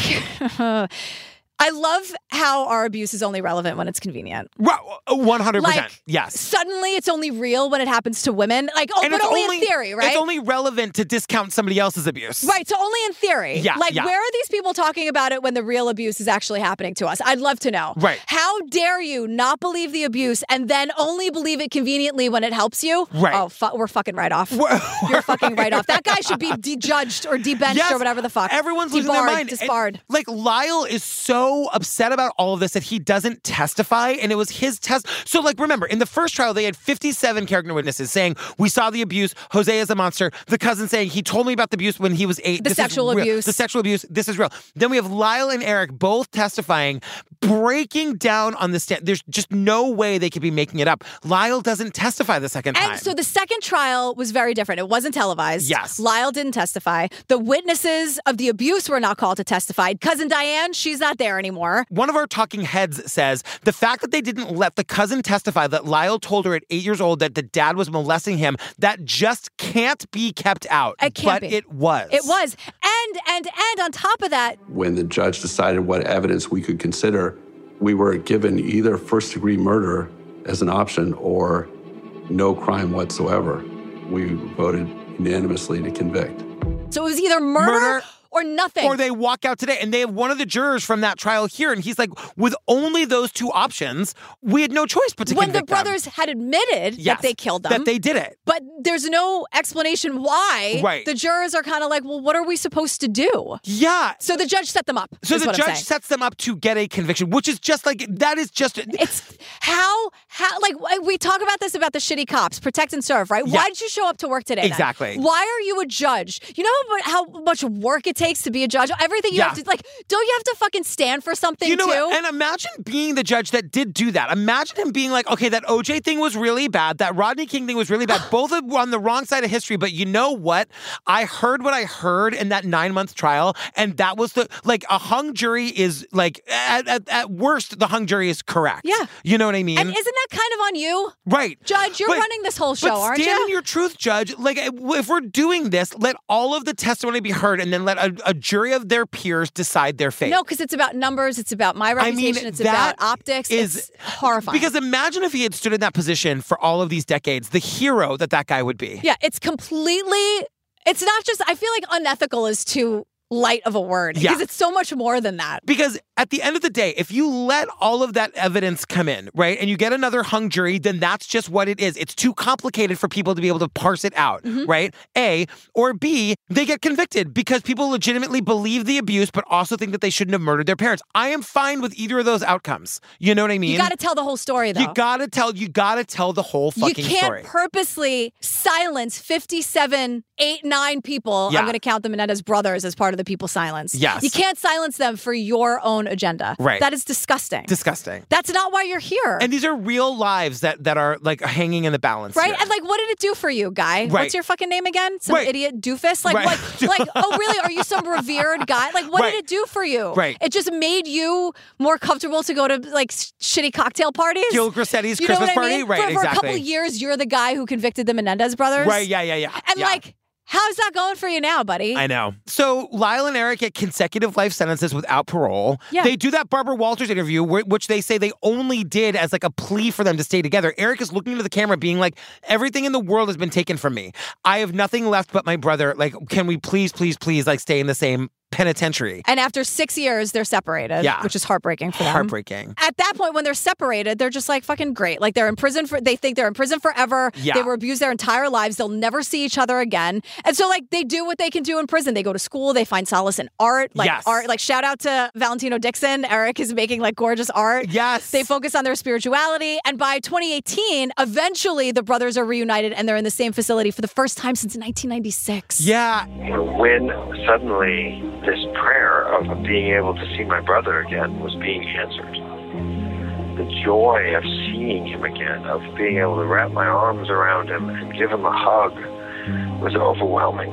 I love how our abuse is only relevant when it's convenient. 100%. Like, yes. Suddenly it's only real when it happens to women. Like, but only in theory, right? It's only relevant to discount somebody else's abuse. Right, so only in theory. Yeah, like, where are these people talking about it when the real abuse is actually happening to us? I'd love to know. Right. How dare you not believe the abuse and then only believe it conveniently when it helps you? Right. Oh, we're fucking right off. You're fucking right off. That guy should be de-judged or de-benched or whatever the fuck. Everyone's losing their mind. Disbarred. And, like, Lyle is so upset about all of this that he doesn't testify, and it was his test. So, like, remember, in the first trial, they had 57 character witnesses saying, we saw the abuse, Jose is a monster, the cousin saying, he told me about the abuse when he was 8. The sexual abuse. The sexual abuse, this is real. Then we have Lyle and Eric both testifying, breaking down on the stand. There's just no way they could be making it up. Lyle doesn't testify the second time. And so the second trial was very different. It wasn't televised. Yes. Lyle didn't testify. The witnesses of the abuse were not called to testify. Cousin Diane, she's not there anymore. One of our talking heads says the fact that they didn't let the cousin testify that Lyle told her at 8 years old that the dad was molesting him, that just can't be kept out. It can't but be. It was. It was. And on top of that, when the judge decided what evidence we could consider, we were given either first-degree murder as an option or no crime whatsoever. We voted unanimously to convict. So it was either murder or nothing. Or they walk out today, and they have one of the jurors from that trial here, and he's like, with only those two options, we had no choice but to convict them. When the brothers had admitted that they killed them. That they did it. But there's no explanation why. Right. The jurors are kind of like, well, what are we supposed to do? Yeah. So the judge set them up. So the judge sets them up to get a conviction, which is just like, that is just... It's how, like, we talk about this about the shitty cops, protect and serve, right? Yeah. Why did you show up to work today? Exactly. Then? Why are you a judge? You know how much work it takes to be a judge? Everything you have to, like, don't you have to fucking stand for something too? And imagine being the judge that did do that. Imagine him being like, okay, that OJ thing was really bad. That Rodney King thing was really bad. Both are on the wrong side of history. But you know what? I heard what I heard in that 9-month trial. And that was a hung jury is like, at worst, the hung jury is correct. Yeah. You know what I mean? And isn't that kind of on you? Right. Judge, you're running this whole show, aren't you? Stand in your truth, Judge. Like, if we're doing this, let all of the testimony be heard and then let a jury of their peers decide their fate. No, because it's about numbers. It's about my reputation. It's about optics. It's horrifying. Because imagine if he had stood in that position for all of these decades, the hero that guy would be. Yeah, it's not just, I feel like unethical is too light of a word. Because it's so much more than that. Because at the end of the day, if you let all of that evidence come in, right, and you get another hung jury, then that's just what it is. It's too complicated for people to be able to parse it out, right? A, or B, they get convicted because people legitimately believe the abuse, but also think that they shouldn't have murdered their parents. I am fine with either of those outcomes. You know what I mean? You got to tell the whole story, though. You got to tell the whole fucking story. You can't purposely silence 57, 8, 9 people. Yeah. I'm going to count the Menendez brothers as part of the people silenced. Yes. You can't silence them for your own agenda. Right. That is disgusting. Disgusting. That's not why you're here. And these are real lives that are like hanging in the balance. Right? Here. And like, what did it do for you, guy? Right. What's your fucking name again? Some idiot doofus? Like, Right. oh, really? Are you some revered guy? Like, what did it do for you? Right. It just made you more comfortable to go to like shitty cocktail parties? Gil Grassetti's you know Christmas what I party? mean? Right, for a couple of years, you're the guy who convicted the Menendez brothers. Right, yeah. And like, How's that going for you now, buddy? I know. So Lyle and Eric get consecutive life sentences without parole. Yeah. They do that Barbara Walters interview, which they say they only did as like a plea for them to stay together. Eric is looking into the camera being like, everything in the world has been taken from me. I have nothing left but my brother. Like, can we please, like stay in the same penitentiary? And after 6 years, they're separated, which is heartbreaking for them. Heartbreaking. At that point, when they're separated, they're just like fucking great. Like they're in prison they think they're in prison forever. Yeah. They were abused their entire lives. They'll never see each other again. And so like they do what they can do in prison. They go to school. They find solace in art. Like art. Like shout out to Valentino Dixon. Eric is making like gorgeous art. Yes. They focus on their spirituality. And by 2018, eventually the brothers are reunited and they're in the same facility for the first time since 1996. Yeah. When suddenly this prayer of being able to see my brother again was being answered. The joy of seeing him again, of being able to wrap my arms around him and give him a hug was overwhelming.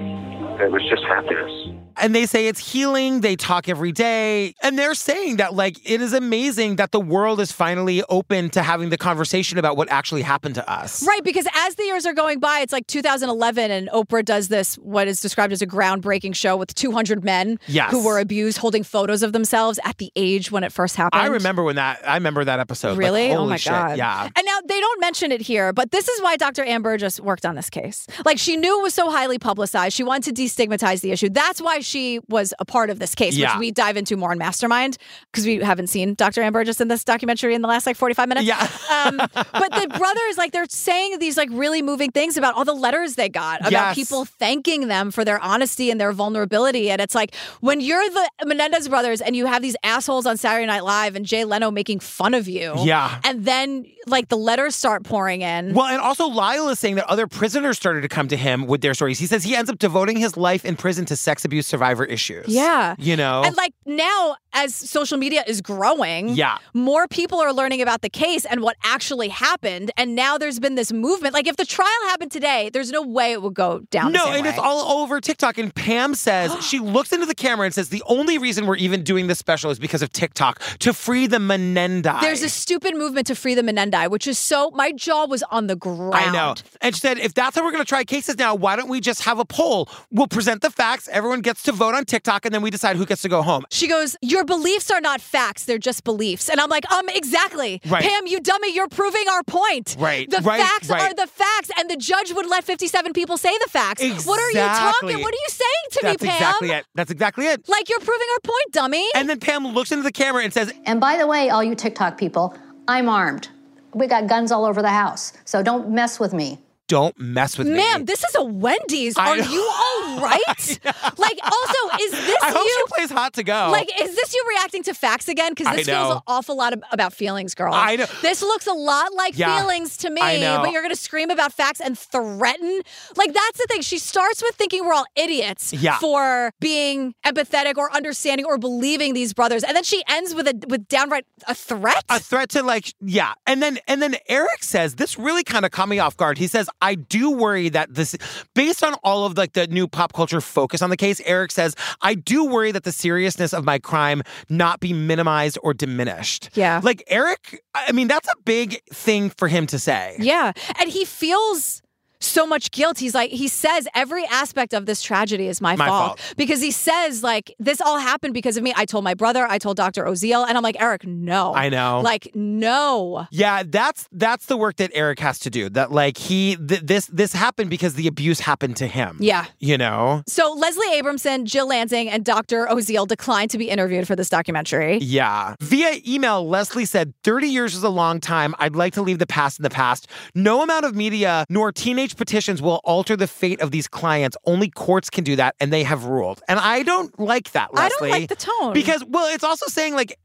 It was just happiness. And they say it's healing. They talk every day. And they're saying that, like, it is amazing that the world is finally open to having the conversation about what actually happened to us. Right, because as the years are going by, it's like 2011 and Oprah does this, what is described as a groundbreaking show with 200 men who were abused, holding photos of themselves at the age when it first happened. I remember that episode. Really? Like, oh my shit. God. Yeah. And now they don't mention it here, but this is why Dr. Ann Burgess worked on this case. Like she knew it was so highly publicized. She wanted to destigmatize the issue. That's why she was a part of this case, which we dive into more in Mastermind because we haven't seen Dr. Ann Burgess in this documentary in the last like 45 minutes. Yeah. But the brothers, like they're saying these like really moving things about all the letters they got, about people thanking them for their honesty and their vulnerability. And it's like when you're the Menendez brothers and you have these assholes on Saturday Night Live and Jay Leno making fun of you. Yeah. And then like the letters start pouring in. Well, and also Lyle is saying that other prisoners started to come to him with their stories. He says he ends up devoting his life in prison to sex abuse survivor issues. Yeah. You know? And like now, as social media is growing, more people are learning about the case and what actually happened. And now there's been this movement. Like if the trial happened today, there's no way it would go down the same way. It's all over TikTok. And Pam says, she looks into the camera and says, the only reason we're even doing this special is because of TikTok, to free the Menendi. There's a stupid movement to free the Menendi, which is so, my jaw was on the ground. I know. And she said, if that's how we're going to try cases now, why don't we just have a poll? We'll present the facts. Everyone gets to vote on TikTok and then we decide who gets to go home. She goes, your beliefs are not facts. They're just beliefs. And I'm like, exactly. Right. Pam, you dummy, you're proving our point. Right. The facts are the facts. And the judge would let 57 people say the facts. Exactly. What are you talking? What are you saying to me, Pam? That's exactly it. Like you're proving our point, dummy. And then Pam looks into the camera and says, and by the way, all you TikTok people, I'm armed. We got guns all over the house. So don't mess with me. Don't mess with me. Ma'am, this is a Wendy's. Are you all right? Like, also, is this I hope she plays Hot to Go. Like, is this you reacting to facts again? Because this feels an awful lot about feelings, girl. I know. This looks a lot like feelings to me. I know. But you're going to scream about facts and threaten? Like, that's the thing. She starts with thinking we're all idiots for being empathetic or understanding or believing these brothers. And then she ends with downright a threat? A threat to And then Eric says, this really kind of caught me off guard. He says, I do worry that this, based on all of like the new pop culture focus on the case, Eric says, I do worry that the seriousness of my crime not be minimized or diminished. Yeah. Like Eric, I mean, that's a big thing for him to say. Yeah. And he feels so much guilt. He says every aspect of this tragedy is my fault. Because he says, like, this all happened because of me. I told my brother, I told Dr. Oziel, and I'm like, Eric, no. I know. Like, no. Yeah, that's the work that Eric has to do. That like this happened because the abuse happened to him. Yeah. You know? So Leslie Abramson, Jill Lansing, and Dr. Oziel declined to be interviewed for this documentary. Yeah. Via email, Leslie said, 30 years is a long time. I'd like to leave the past in the past. No amount of media nor teenage petitions will alter the fate of these clients. Only courts can do that, and they have ruled. And I don't like that, Leslie. I don't like the tone. Because, well, it's also saying, like,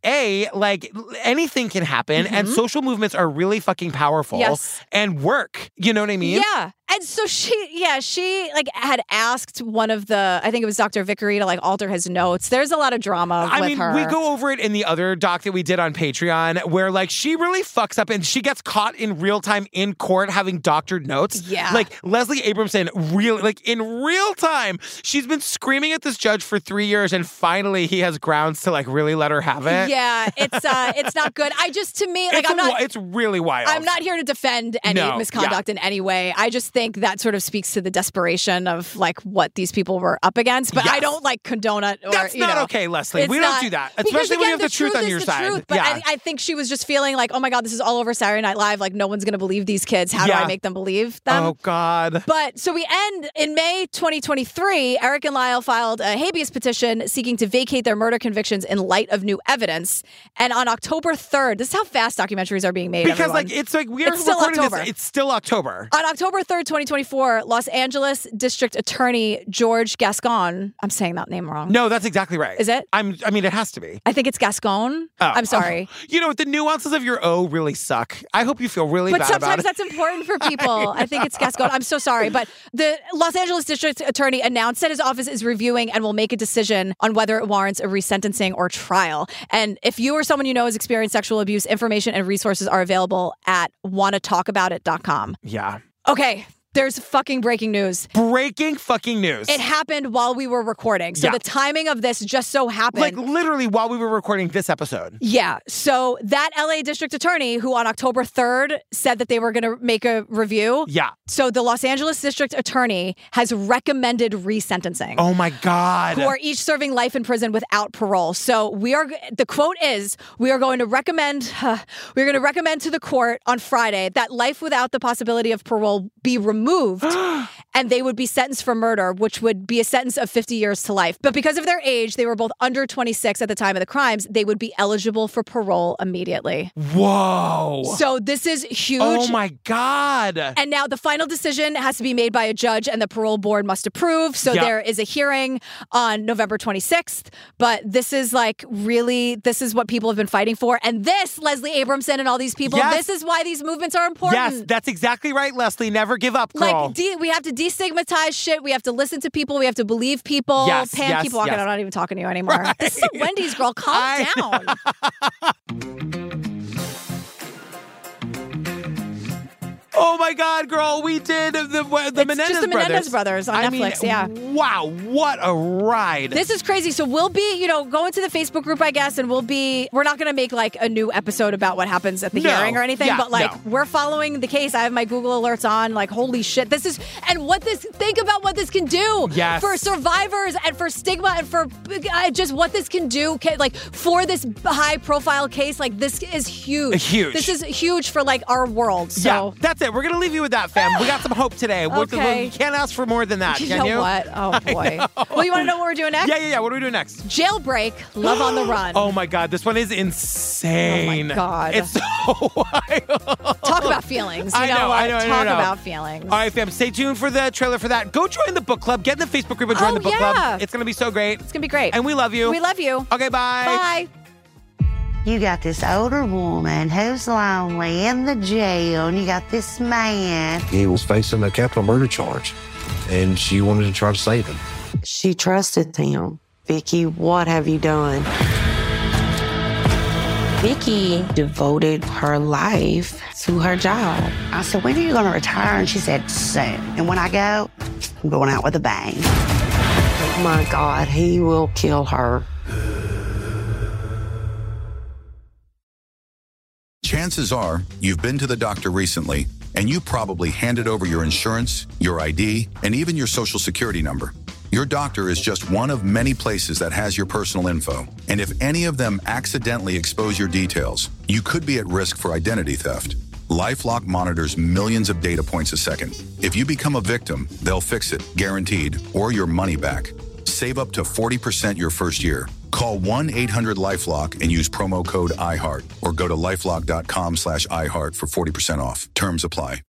anything can happen, and social movements are really fucking powerful and work. You know what I mean? Yeah. And so she like had asked one of the, I think it was Dr. Vickery, to like alter his notes. There's a lot of drama with her. We go over it in the other doc that we did on Patreon where like she really fucks up and she gets caught in real time in court having doctored notes. Yeah. Like Leslie Abramson really, like in real time, she's been screaming at this judge for 3 years and finally he has grounds to like really let her have it. Yeah, it's not good. It's really wild. I'm not here to defend any misconduct in any way. I just think think that sort of speaks to the desperation of like what these people were up against. But I don't like condone it. Or, That's not okay, Leslie. We don't do that. Especially when you have the truth on your side. But I think she was just feeling like, oh my God, this is all over Saturday Night Live. Like no one's going to believe these kids. How do I make them believe them? Oh God. But so we end in May 2023. Eric and Lyle filed a habeas petition seeking to vacate their murder convictions in light of new evidence. And on October 3rd, this is how fast documentaries are being made. Because everyone. like it's like we are recording this. It's still October. On October 3rd, 2024, Los Angeles District Attorney George Gascon. I'm saying that name wrong. No, that's exactly right. Is it? I mean, it has to be. I think it's Gascon. Oh. I'm sorry. You know, the nuances of your O really suck. I hope you feel really bad about it. But sometimes that's important for people. I think it's Gascon. I'm so sorry. But the Los Angeles District Attorney announced that his office is reviewing and will make a decision on whether it warrants a resentencing or trial. And if you or someone you know has experienced sexual abuse, information and resources are available at wannatalkaboutit.com. Yeah. Okay. There's fucking breaking news. Breaking fucking news. It happened while we were recording. So the timing of this just so happened. Like literally while we were recording this episode. Yeah. So that LA district attorney who on October 3rd said that they were going to make a review. Yeah. So the Los Angeles district attorney has recommended resentencing. Oh my God. Who are each serving life in prison without parole. So the quote is, we are going to recommend to the court on Friday that life without the possibility of parole be removed and they would be sentenced for murder, which would be a sentence of 50 years to life. But because of their age, they were both under 26 at the time of the crimes, they would be eligible for parole immediately. Whoa. So this is huge. Oh my God. And now the final decision has to be made by a judge and the parole board must approve. So there is a hearing on November 26th. But this is like really, this is what people have been fighting for. And this, Leslie Abramson and all these people, this is why these movements are important. Yes, that's exactly right, Leslie. Never give up, girl. Like, we have to destigmatize shit. We have to listen to people. We have to believe people. Yes, Pam, keep walking. I'm not even talking to you anymore. Right. This is a Wendy's, girl. Calm down. Oh my God, girl, we did the Menendez brothers on Netflix, yeah. Wow, what a ride. This is crazy. So we'll be, go into the Facebook group, I guess, and we're not going to make like a new episode about what happens at the hearing or anything, but we're following the case. I have my Google alerts on, like, holy shit. Think about what this can do for survivors and for stigma and for just what this can do, like for this high profile case. Like this is huge. This is huge for like our world. So yeah, that's it. We're going to leave you with that, fam. We got some hope today. Okay. We can't ask for more than that, can you? What? Oh, boy. Well, you want to know what we're doing next? Yeah. What are we doing next? Jailbreak, Love on the Run. Oh, my God. This one is insane. Oh, my God. It's so wild. Talk about feelings. I know. Talk about feelings. All right, fam. Stay tuned for the trailer for that. Go join the book club. Get in the Facebook group and join the book club. It's going to be so great. It's going to be great. And we love you. We love you. Okay, bye. Bye. You got this older woman who's lonely in the jail, and you got this man. He was facing a capital murder charge, and she wanted to try to save him. She trusted him. Vicky, what have you done? Vicky devoted her life to her job. I said, when are you going to retire? And she said, soon. And when I go, I'm going out with a bang. Oh, my God, he will kill her. Chances are you've been to the doctor recently, and you probably handed over your insurance, your ID, and even your social security number. Your doctor is just one of many places that has your personal info. And if any of them accidentally expose your details, you could be at risk for identity theft. LifeLock monitors millions of data points a second. If you become a victim, they'll fix it, guaranteed, or your money back. Save up to 40% your first year. Call 1-800-LifeLock and use promo code IHEART or go to LifeLock.com/iHeart for 40% off. Terms apply.